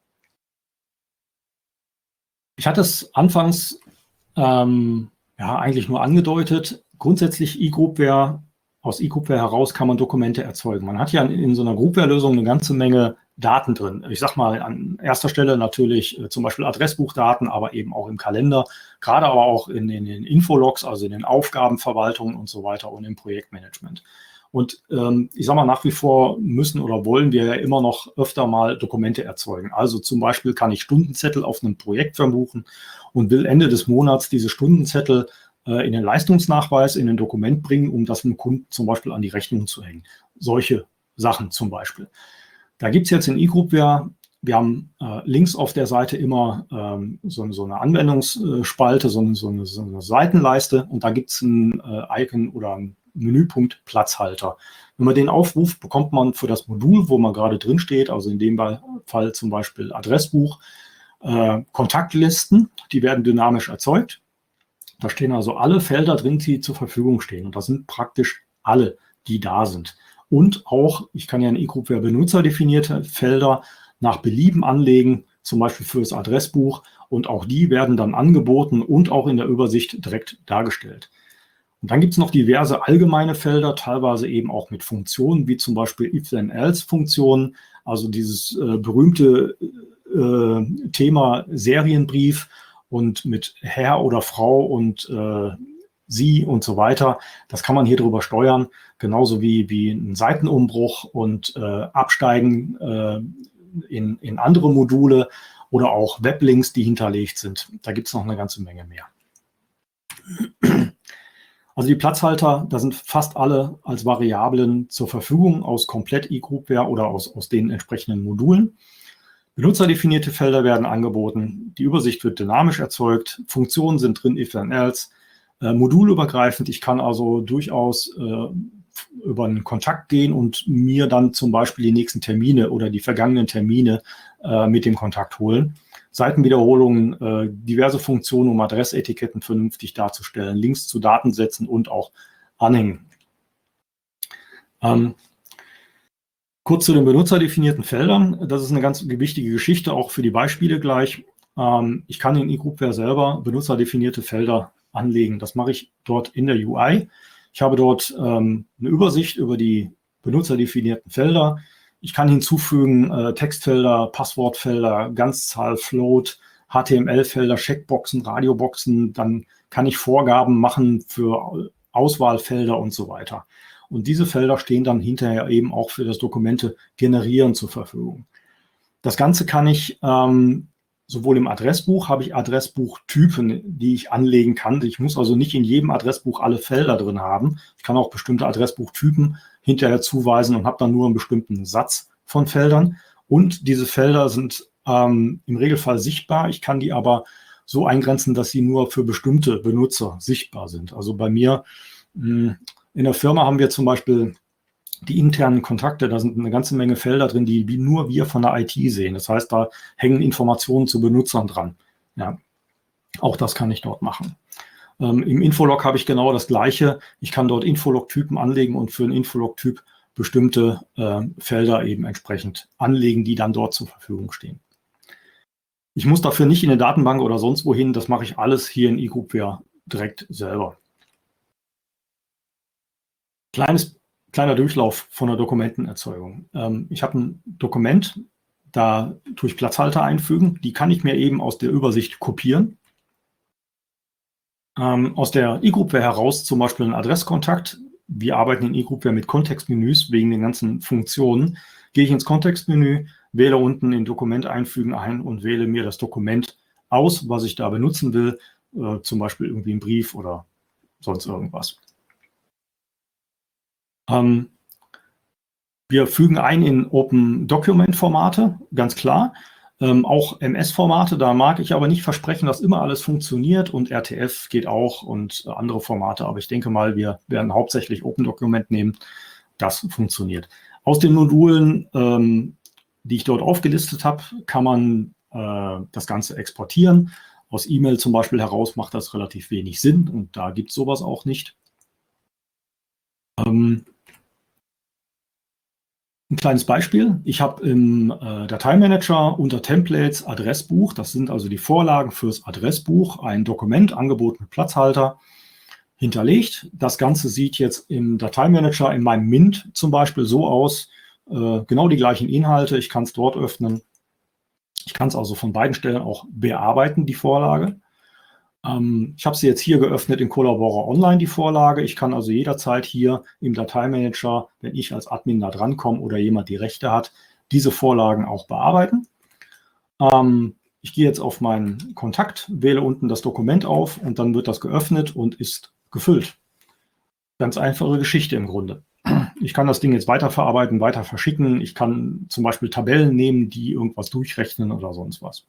Ich hatte es anfangs ähm, ja, eigentlich nur angedeutet. Grundsätzlich eGroupware, aus eGroupware heraus kann man Dokumente erzeugen. Man hat ja in, in so einer Groupware-Lösung eine ganze Menge Daten drin. Ich sage mal an erster Stelle natürlich äh, zum Beispiel Adressbuchdaten, aber eben auch im Kalender, gerade aber auch in, in den Infologs, also in den Aufgabenverwaltungen und so weiter und im Projektmanagement. Und ähm, ich sage mal, nach wie vor müssen oder wollen wir ja immer noch öfter mal Dokumente erzeugen. Also zum Beispiel kann ich Stundenzettel auf einem Projekt verbuchen und will Ende des Monats diese Stundenzettel äh, in den Leistungsnachweis, in ein Dokument bringen, um das dem Kunden zum Beispiel an die Rechnung zu hängen. Solche Sachen zum Beispiel. Da gibt es jetzt in eGroupware, wir haben äh, links auf der Seite immer ähm, so, so eine Anwendungsspalte, so, so, eine, so eine Seitenleiste und da gibt es ein äh, Icon oder ein Menüpunkt Platzhalter. Wenn man den aufruft, bekommt man für das Modul, wo man gerade drin steht, also in dem Fall zum Beispiel Adressbuch, äh, Kontaktlisten, die werden dynamisch erzeugt. Da stehen also alle Felder drin, die zur Verfügung stehen. Und das sind praktisch alle, die da sind. Und auch, ich kann ja in eGroupware benutzerdefinierte Felder nach Belieben anlegen, zum Beispiel für das Adressbuch. Und auch die werden dann angeboten und auch in der Übersicht direkt dargestellt. Und dann gibt es noch diverse allgemeine Felder, teilweise eben auch mit Funktionen, wie zum Beispiel If-Then-Else-Funktionen, also dieses äh, berühmte äh, Thema Serienbrief und mit Herr oder Frau und äh, Sie und so weiter. Das kann man hier drüber steuern, genauso wie, wie ein Seitenumbruch und äh, Absteigen äh, in, in andere Module oder auch Weblinks, die hinterlegt sind. Da gibt es noch eine ganze Menge mehr. Also die Platzhalter, da sind fast alle als Variablen zur Verfügung aus komplett eGroupware oder aus, aus den entsprechenden Modulen. Benutzerdefinierte Felder werden angeboten, die Übersicht wird dynamisch erzeugt, Funktionen sind drin, if then else, äh, modulübergreifend. Ich kann also durchaus äh, über einen Kontakt gehen und mir dann zum Beispiel die nächsten Termine oder die vergangenen Termine äh, mit dem Kontakt holen. Seitenwiederholungen, äh, diverse Funktionen, um Adressetiketten vernünftig darzustellen, Links zu Datensätzen und auch Anhängen. Ähm, kurz zu den benutzerdefinierten Feldern. Das ist eine ganz wichtige Geschichte, auch für die Beispiele gleich. Ähm, ich kann in eGroupware selber benutzerdefinierte Felder anlegen. Das mache ich dort in der U I. Ich habe dort ähm, eine Übersicht über die benutzerdefinierten Felder. Ich kann hinzufügen äh, Textfelder, Passwortfelder, Ganzzahl, Float, H T M L-Felder, Checkboxen, Radioboxen. Dann kann ich Vorgaben machen für Auswahlfelder und so weiter. Und diese Felder stehen dann hinterher eben auch für das Dokumente generieren zur Verfügung. Das Ganze kann ich ähm, sowohl im Adressbuch, habe ich Adressbuchtypen, die ich anlegen kann. Ich muss also nicht in jedem Adressbuch alle Felder drin haben. Ich kann auch bestimmte Adressbuchtypen hinterher zuweisen und habe dann nur einen bestimmten Satz von Feldern. Und diese Felder sind ähm, im Regelfall sichtbar. Ich kann die aber so eingrenzen, dass sie nur für bestimmte Benutzer sichtbar sind. Also bei mir mh, in der Firma haben wir zum Beispiel die internen Kontakte, da sind eine ganze Menge Felder drin, die nur wir von der I T sehen. Das heißt, da hängen Informationen zu Benutzern dran. Ja, auch das kann ich dort machen. Ähm, im Infolog habe ich genau das Gleiche. Ich kann dort Infolog-Typen anlegen und für einen Infolog-Typ bestimmte äh, Felder eben entsprechend anlegen, die dann dort zur Verfügung stehen. Ich muss dafür nicht in eine Datenbank oder sonst wohin. Das mache ich alles hier in eGroupware direkt selber. Kleines Kleiner Durchlauf von der Dokumentenerzeugung. Ähm, ich habe ein Dokument, da tue ich Platzhalter einfügen. Die kann ich mir eben aus der Übersicht kopieren. Ähm, aus der eGroupware heraus zum Beispiel ein Adresskontakt. Wir arbeiten in eGroupware mit Kontextmenüs wegen den ganzen Funktionen. Gehe ich ins Kontextmenü, wähle unten in Dokument einfügen ein und wähle mir das Dokument aus, was ich da benutzen will. Äh, zum Beispiel irgendwie einen Brief oder sonst irgendwas. Ähm, wir fügen ein in Open Document Formate, ganz klar. Ähm, auch M S-Formate, da mag ich aber nicht versprechen, dass immer alles funktioniert und R T F geht auch und äh, andere Formate. Aber ich denke mal, wir werden hauptsächlich Open Document nehmen. Das funktioniert. Aus den Modulen, ähm, die ich dort aufgelistet habe, kann man äh, das Ganze exportieren. Aus E-Mail zum Beispiel heraus macht das relativ wenig Sinn und da gibt es sowas auch nicht. Ähm, Ein kleines Beispiel. Ich habe im äh, Dateimanager unter Templates Adressbuch, das sind also die Vorlagen fürs Adressbuch, ein Dokument, Angebot mit Platzhalter, hinterlegt. Das Ganze sieht jetzt im Dateimanager in meinem Mint zum Beispiel so aus, äh, genau die gleichen Inhalte. Ich kann es dort öffnen. Ich kann es also von beiden Stellen auch bearbeiten, die Vorlage. Ich habe sie jetzt hier geöffnet in Collaborer Online, die Vorlage. Ich kann also jederzeit hier im Dateimanager, wenn ich als Admin da drankomme oder jemand die Rechte hat, diese Vorlagen auch bearbeiten. Ähm, ich gehe jetzt auf meinen Kontakt, wähle unten das Dokument auf und dann wird das geöffnet und ist gefüllt. Ganz einfache Geschichte im Grunde. Ich kann das Ding jetzt weiterverarbeiten, weiter verschicken. Ich kann zum Beispiel Tabellen nehmen, die irgendwas durchrechnen oder sonst was.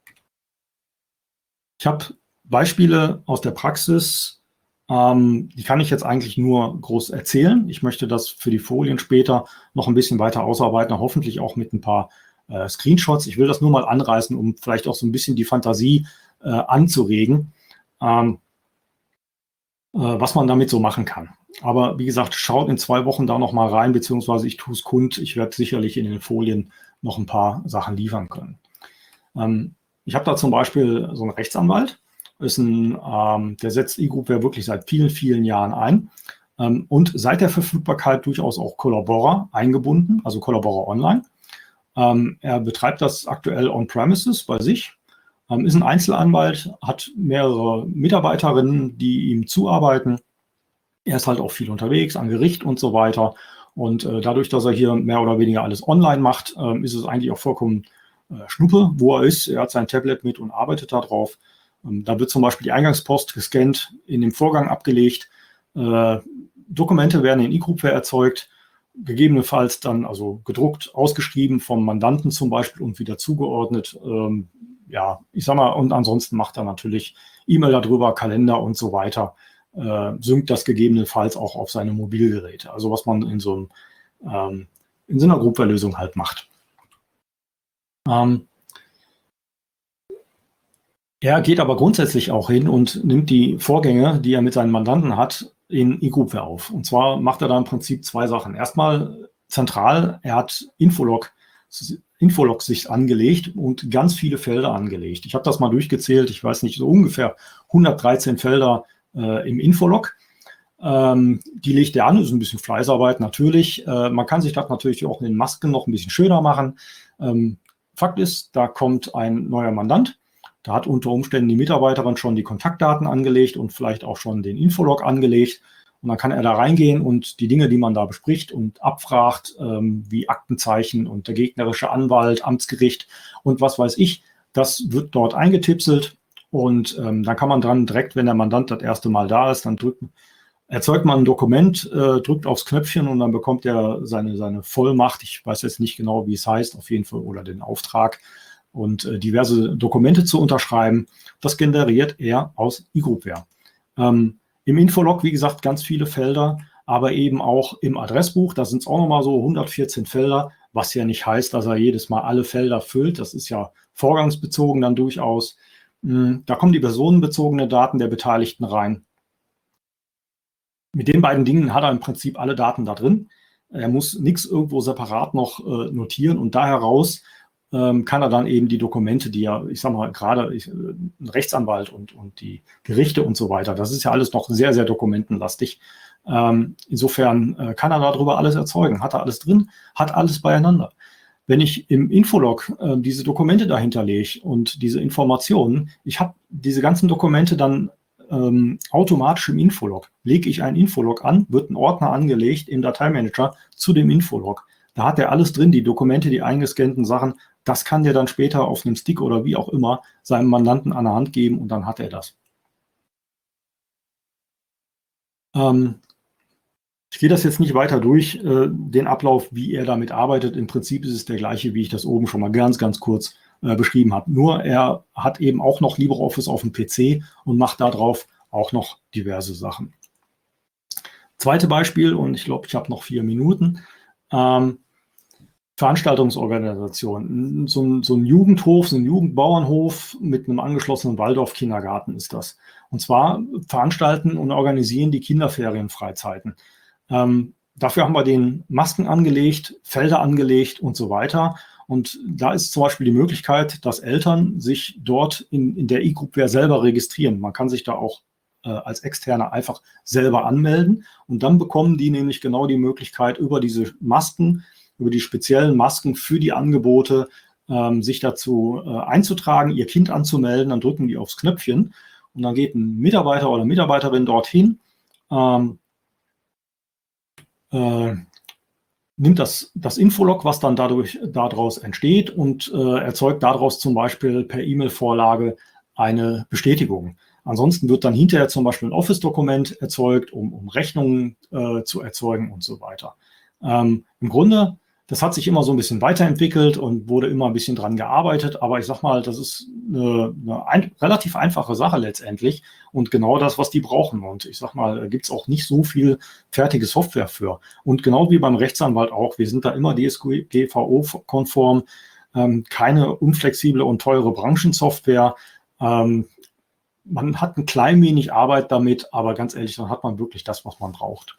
Ich habe Beispiele aus der Praxis, ähm, die kann ich jetzt eigentlich nur groß erzählen. Ich möchte das für die Folien später noch ein bisschen weiter ausarbeiten, hoffentlich auch mit ein paar äh, Screenshots. Ich will das nur mal anreißen, um vielleicht auch so ein bisschen die Fantasie äh, anzuregen, ähm, äh, was man damit so machen kann. Aber wie gesagt, schaut in zwei Wochen da noch mal rein, beziehungsweise ich tue es kund. Ich werde sicherlich in den Folien noch ein paar Sachen liefern können. Ähm, ich habe da zum Beispiel so einen Rechtsanwalt. Ist ein, ähm, der setzt eGroupware wirklich seit vielen, vielen Jahren ein ähm, und seit der Verfügbarkeit durchaus auch Collaborer eingebunden, also Collaborer Online. Ähm, er betreibt das aktuell on-premises bei sich, ähm, ist ein Einzelanwalt, hat mehrere Mitarbeiterinnen, die ihm zuarbeiten. Er ist halt auch viel unterwegs, an Gericht und so weiter. Und äh, dadurch, dass er hier mehr oder weniger alles online macht, äh, ist es eigentlich auch vollkommen äh, Schnuppe, wo er ist. Er hat sein Tablet mit und arbeitet darauf. Da wird zum Beispiel die Eingangspost gescannt, in dem Vorgang abgelegt. Äh, Dokumente werden in eGroupware erzeugt, gegebenenfalls dann also gedruckt, ausgeschrieben vom Mandanten zum Beispiel und wieder zugeordnet. Ähm, ja, ich sag mal, und ansonsten macht er natürlich E-Mail darüber, Kalender und so weiter. Äh, synkt das gegebenenfalls auch auf seine Mobilgeräte. Also was man in so, einem, ähm, in so einer Groupware-Lösung halt macht. Ähm, Er geht aber grundsätzlich auch hin und nimmt die Vorgänge, die er mit seinen Mandanten hat, in eGroupware auf. Und zwar macht er da im Prinzip zwei Sachen. Erstmal zentral, er hat Infolog, Infolog sich angelegt und ganz viele Felder angelegt. Ich habe das mal durchgezählt, ich weiß nicht, so ungefähr hundertdreizehn Felder äh, im Infolog. Ähm, die legt er an, ist ein bisschen Fleißarbeit natürlich. Äh, man kann sich das natürlich auch in den Masken noch ein bisschen schöner machen. Ähm, Fakt ist, da kommt ein neuer Mandant. Da hat unter Umständen die Mitarbeiterin schon die Kontaktdaten angelegt und vielleicht auch schon den Infolog angelegt. Und dann kann er da reingehen und die Dinge, die man da bespricht und abfragt, ähm, wie Aktenzeichen und der gegnerische Anwalt, Amtsgericht und was weiß ich, das wird dort eingetipselt. Und ähm, dann kann man dran direkt, wenn der Mandant das erste Mal da ist, dann drückt, erzeugt man ein Dokument, äh, drückt aufs Knöpfchen und dann bekommt er seine, seine Vollmacht. Ich weiß jetzt nicht genau, wie es heißt, auf jeden Fall, oder den Auftrag, und äh, diverse Dokumente zu unterschreiben. Das generiert er aus eGroupware. Ähm, Im Infolog, wie gesagt, ganz viele Felder, aber eben auch im Adressbuch, da sind es auch nochmal so hundertvierzehn Felder, was ja nicht heißt, dass er jedes Mal alle Felder füllt. Das ist ja vorgangsbezogen dann durchaus. Ähm, da kommen die personenbezogenen Daten der Beteiligten rein. Mit den beiden Dingen hat er im Prinzip alle Daten da drin. Er muss nichts irgendwo separat noch äh, notieren und da heraus kann er dann eben die Dokumente, die ja, ich sag mal, gerade ich, ein Rechtsanwalt und, und die Gerichte und so weiter, das ist ja alles noch sehr, sehr dokumentenlastig. Ähm, insofern äh, kann er darüber alles erzeugen, hat er alles drin, hat alles beieinander. Wenn ich im Infolog äh, diese Dokumente dahinter lege und diese Informationen, ich habe diese ganzen Dokumente dann ähm, automatisch im Infolog. Lege ich einen Infolog an, wird ein Ordner angelegt im Dateimanager zu dem Infolog. Da hat er alles drin, die Dokumente, die eingescannten Sachen. Das kann der dann später auf einem Stick oder wie auch immer seinem Mandanten an der Hand geben und dann hat er das. Ähm, ich gehe das jetzt nicht weiter durch, äh, den Ablauf, wie er damit arbeitet. Im Prinzip ist es der gleiche, wie ich das oben schon mal ganz, ganz kurz äh, beschrieben habe. Nur er hat eben auch noch LibreOffice auf dem P C und macht darauf auch noch diverse Sachen. Zweite Beispiel, und ich glaube, ich habe noch vier Minuten. Ähm, Veranstaltungsorganisation, so ein, so ein Jugendhof, so ein Jugendbauernhof mit einem angeschlossenen Waldorf-Kindergarten ist das. Und zwar veranstalten und organisieren die Kinderferienfreizeiten. Ähm, dafür haben wir den Masken angelegt, Felder angelegt und so weiter. Und da ist zum Beispiel die Möglichkeit, dass Eltern sich dort in, in der eGroupware selber registrieren. Man kann sich da auch äh, als Externer einfach selber anmelden und dann bekommen die nämlich genau die Möglichkeit, über diese Masken, über die speziellen Masken für die Angebote, ähm, sich dazu äh, einzutragen, ihr Kind anzumelden, dann drücken die aufs Knöpfchen und dann geht ein Mitarbeiter oder Mitarbeiterin dorthin, ähm, äh, nimmt das, das Infolog, was dann dadurch, daraus entsteht und äh, erzeugt daraus zum Beispiel per E-Mail-Vorlage eine Bestätigung. Ansonsten wird dann hinterher zum Beispiel ein Office-Dokument erzeugt, um, um Rechnungen äh, zu erzeugen und so weiter. Ähm, Im Grunde, das hat sich immer so ein bisschen weiterentwickelt und wurde immer ein bisschen dran gearbeitet, aber ich sag mal, das ist eine, eine ein, relativ einfache Sache letztendlich und genau das, was die brauchen. Und ich sag mal, da gibt es auch nicht so viel fertige Software für. Und genau wie beim Rechtsanwalt auch, wir sind da immer D S G V O-konform, ähm, keine unflexible und teure Branchensoftware. Ähm, man hat ein klein wenig Arbeit damit, aber ganz ehrlich, dann hat man wirklich das, was man braucht.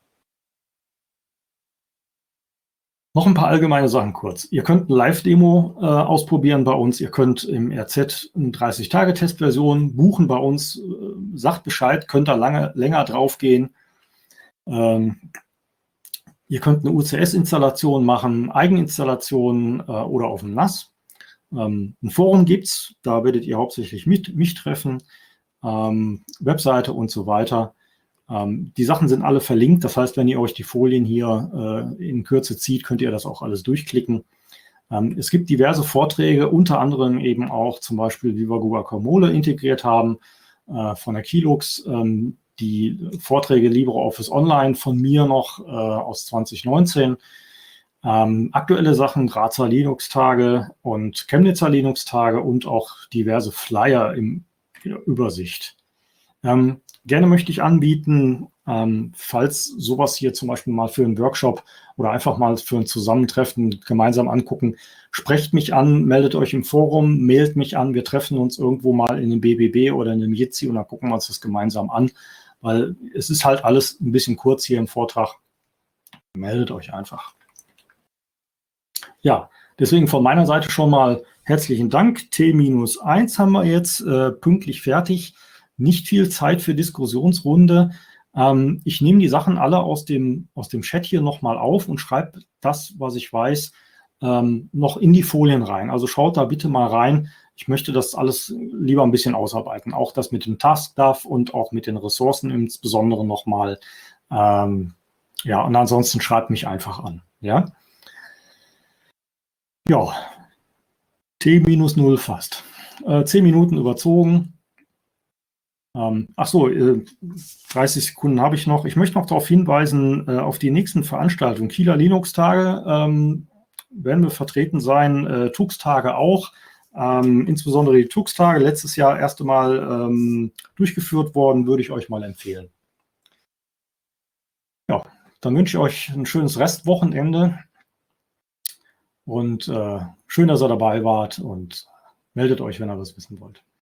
Noch ein paar allgemeine Sachen kurz. Ihr könnt eine Live-Demo äh, ausprobieren bei uns. Ihr könnt im R Z eine dreißig-Tage-Testversion buchen bei uns. Äh, sagt Bescheid, könnt da lange, länger drauf gehen. Ähm, ihr könnt eine U C S-Installation machen, Eigeninstallationen äh, oder auf dem N A S. Ähm, ein Forum gibt es, da werdet ihr hauptsächlich mit, mich treffen. Ähm, Webseite und so weiter. Ähm, die Sachen sind alle verlinkt, das heißt, wenn ihr euch die Folien hier äh, in Kürze zieht, könnt ihr das auch alles durchklicken. Ähm, es gibt diverse Vorträge, unter anderem eben auch zum Beispiel, wie wir Guacamole integriert haben, äh, von der Kilux, ähm, die Vorträge LibreOffice Online von mir noch äh, aus zwanzig neunzehn. Ähm, aktuelle Sachen, Grazer Linux-Tage und Chemnitzer Linux-Tage und auch diverse Flyer in der Übersicht. Ähm, Gerne möchte ich anbieten, Ähm, falls sowas hier zum Beispiel mal für einen Workshop oder einfach mal für ein Zusammentreffen gemeinsam angucken, sprecht mich an, meldet euch im Forum, mailt mich an, wir treffen uns irgendwo mal in einem B B B oder in einem Jitsi und dann gucken wir uns das gemeinsam an, weil es ist halt alles ein bisschen kurz hier im Vortrag. Meldet euch einfach. Ja, deswegen von meiner Seite schon mal herzlichen Dank. T minus eins haben wir jetzt äh, pünktlich fertig. Nicht viel Zeit für Diskussionsrunde. Ähm, ich nehme die Sachen alle aus dem, aus dem Chat hier nochmal auf und schreibe das, was ich weiß, ähm, noch in die Folien rein. Also schaut da bitte mal rein. Ich möchte das alles lieber ein bisschen ausarbeiten. Auch das mit dem Task-Stuff und auch mit den Ressourcen insbesondere nochmal. Ähm, ja, und ansonsten schreibt mich einfach an. Ja, ja. T minus null fast. Äh, zehn Minuten überzogen. Ähm, ach so, äh, dreißig Sekunden habe ich noch. Ich möchte noch darauf hinweisen, äh, auf die nächsten Veranstaltungen. Kieler Linux-Tage ähm, werden wir vertreten sein, äh, Tux-Tage auch. Ähm, insbesondere die Tux-Tage, letztes Jahr erste Mal ähm, durchgeführt worden, würde ich euch mal empfehlen. Ja, dann wünsche ich euch ein schönes Restwochenende und äh, schön, dass ihr dabei wart und meldet euch, wenn ihr was wissen wollt.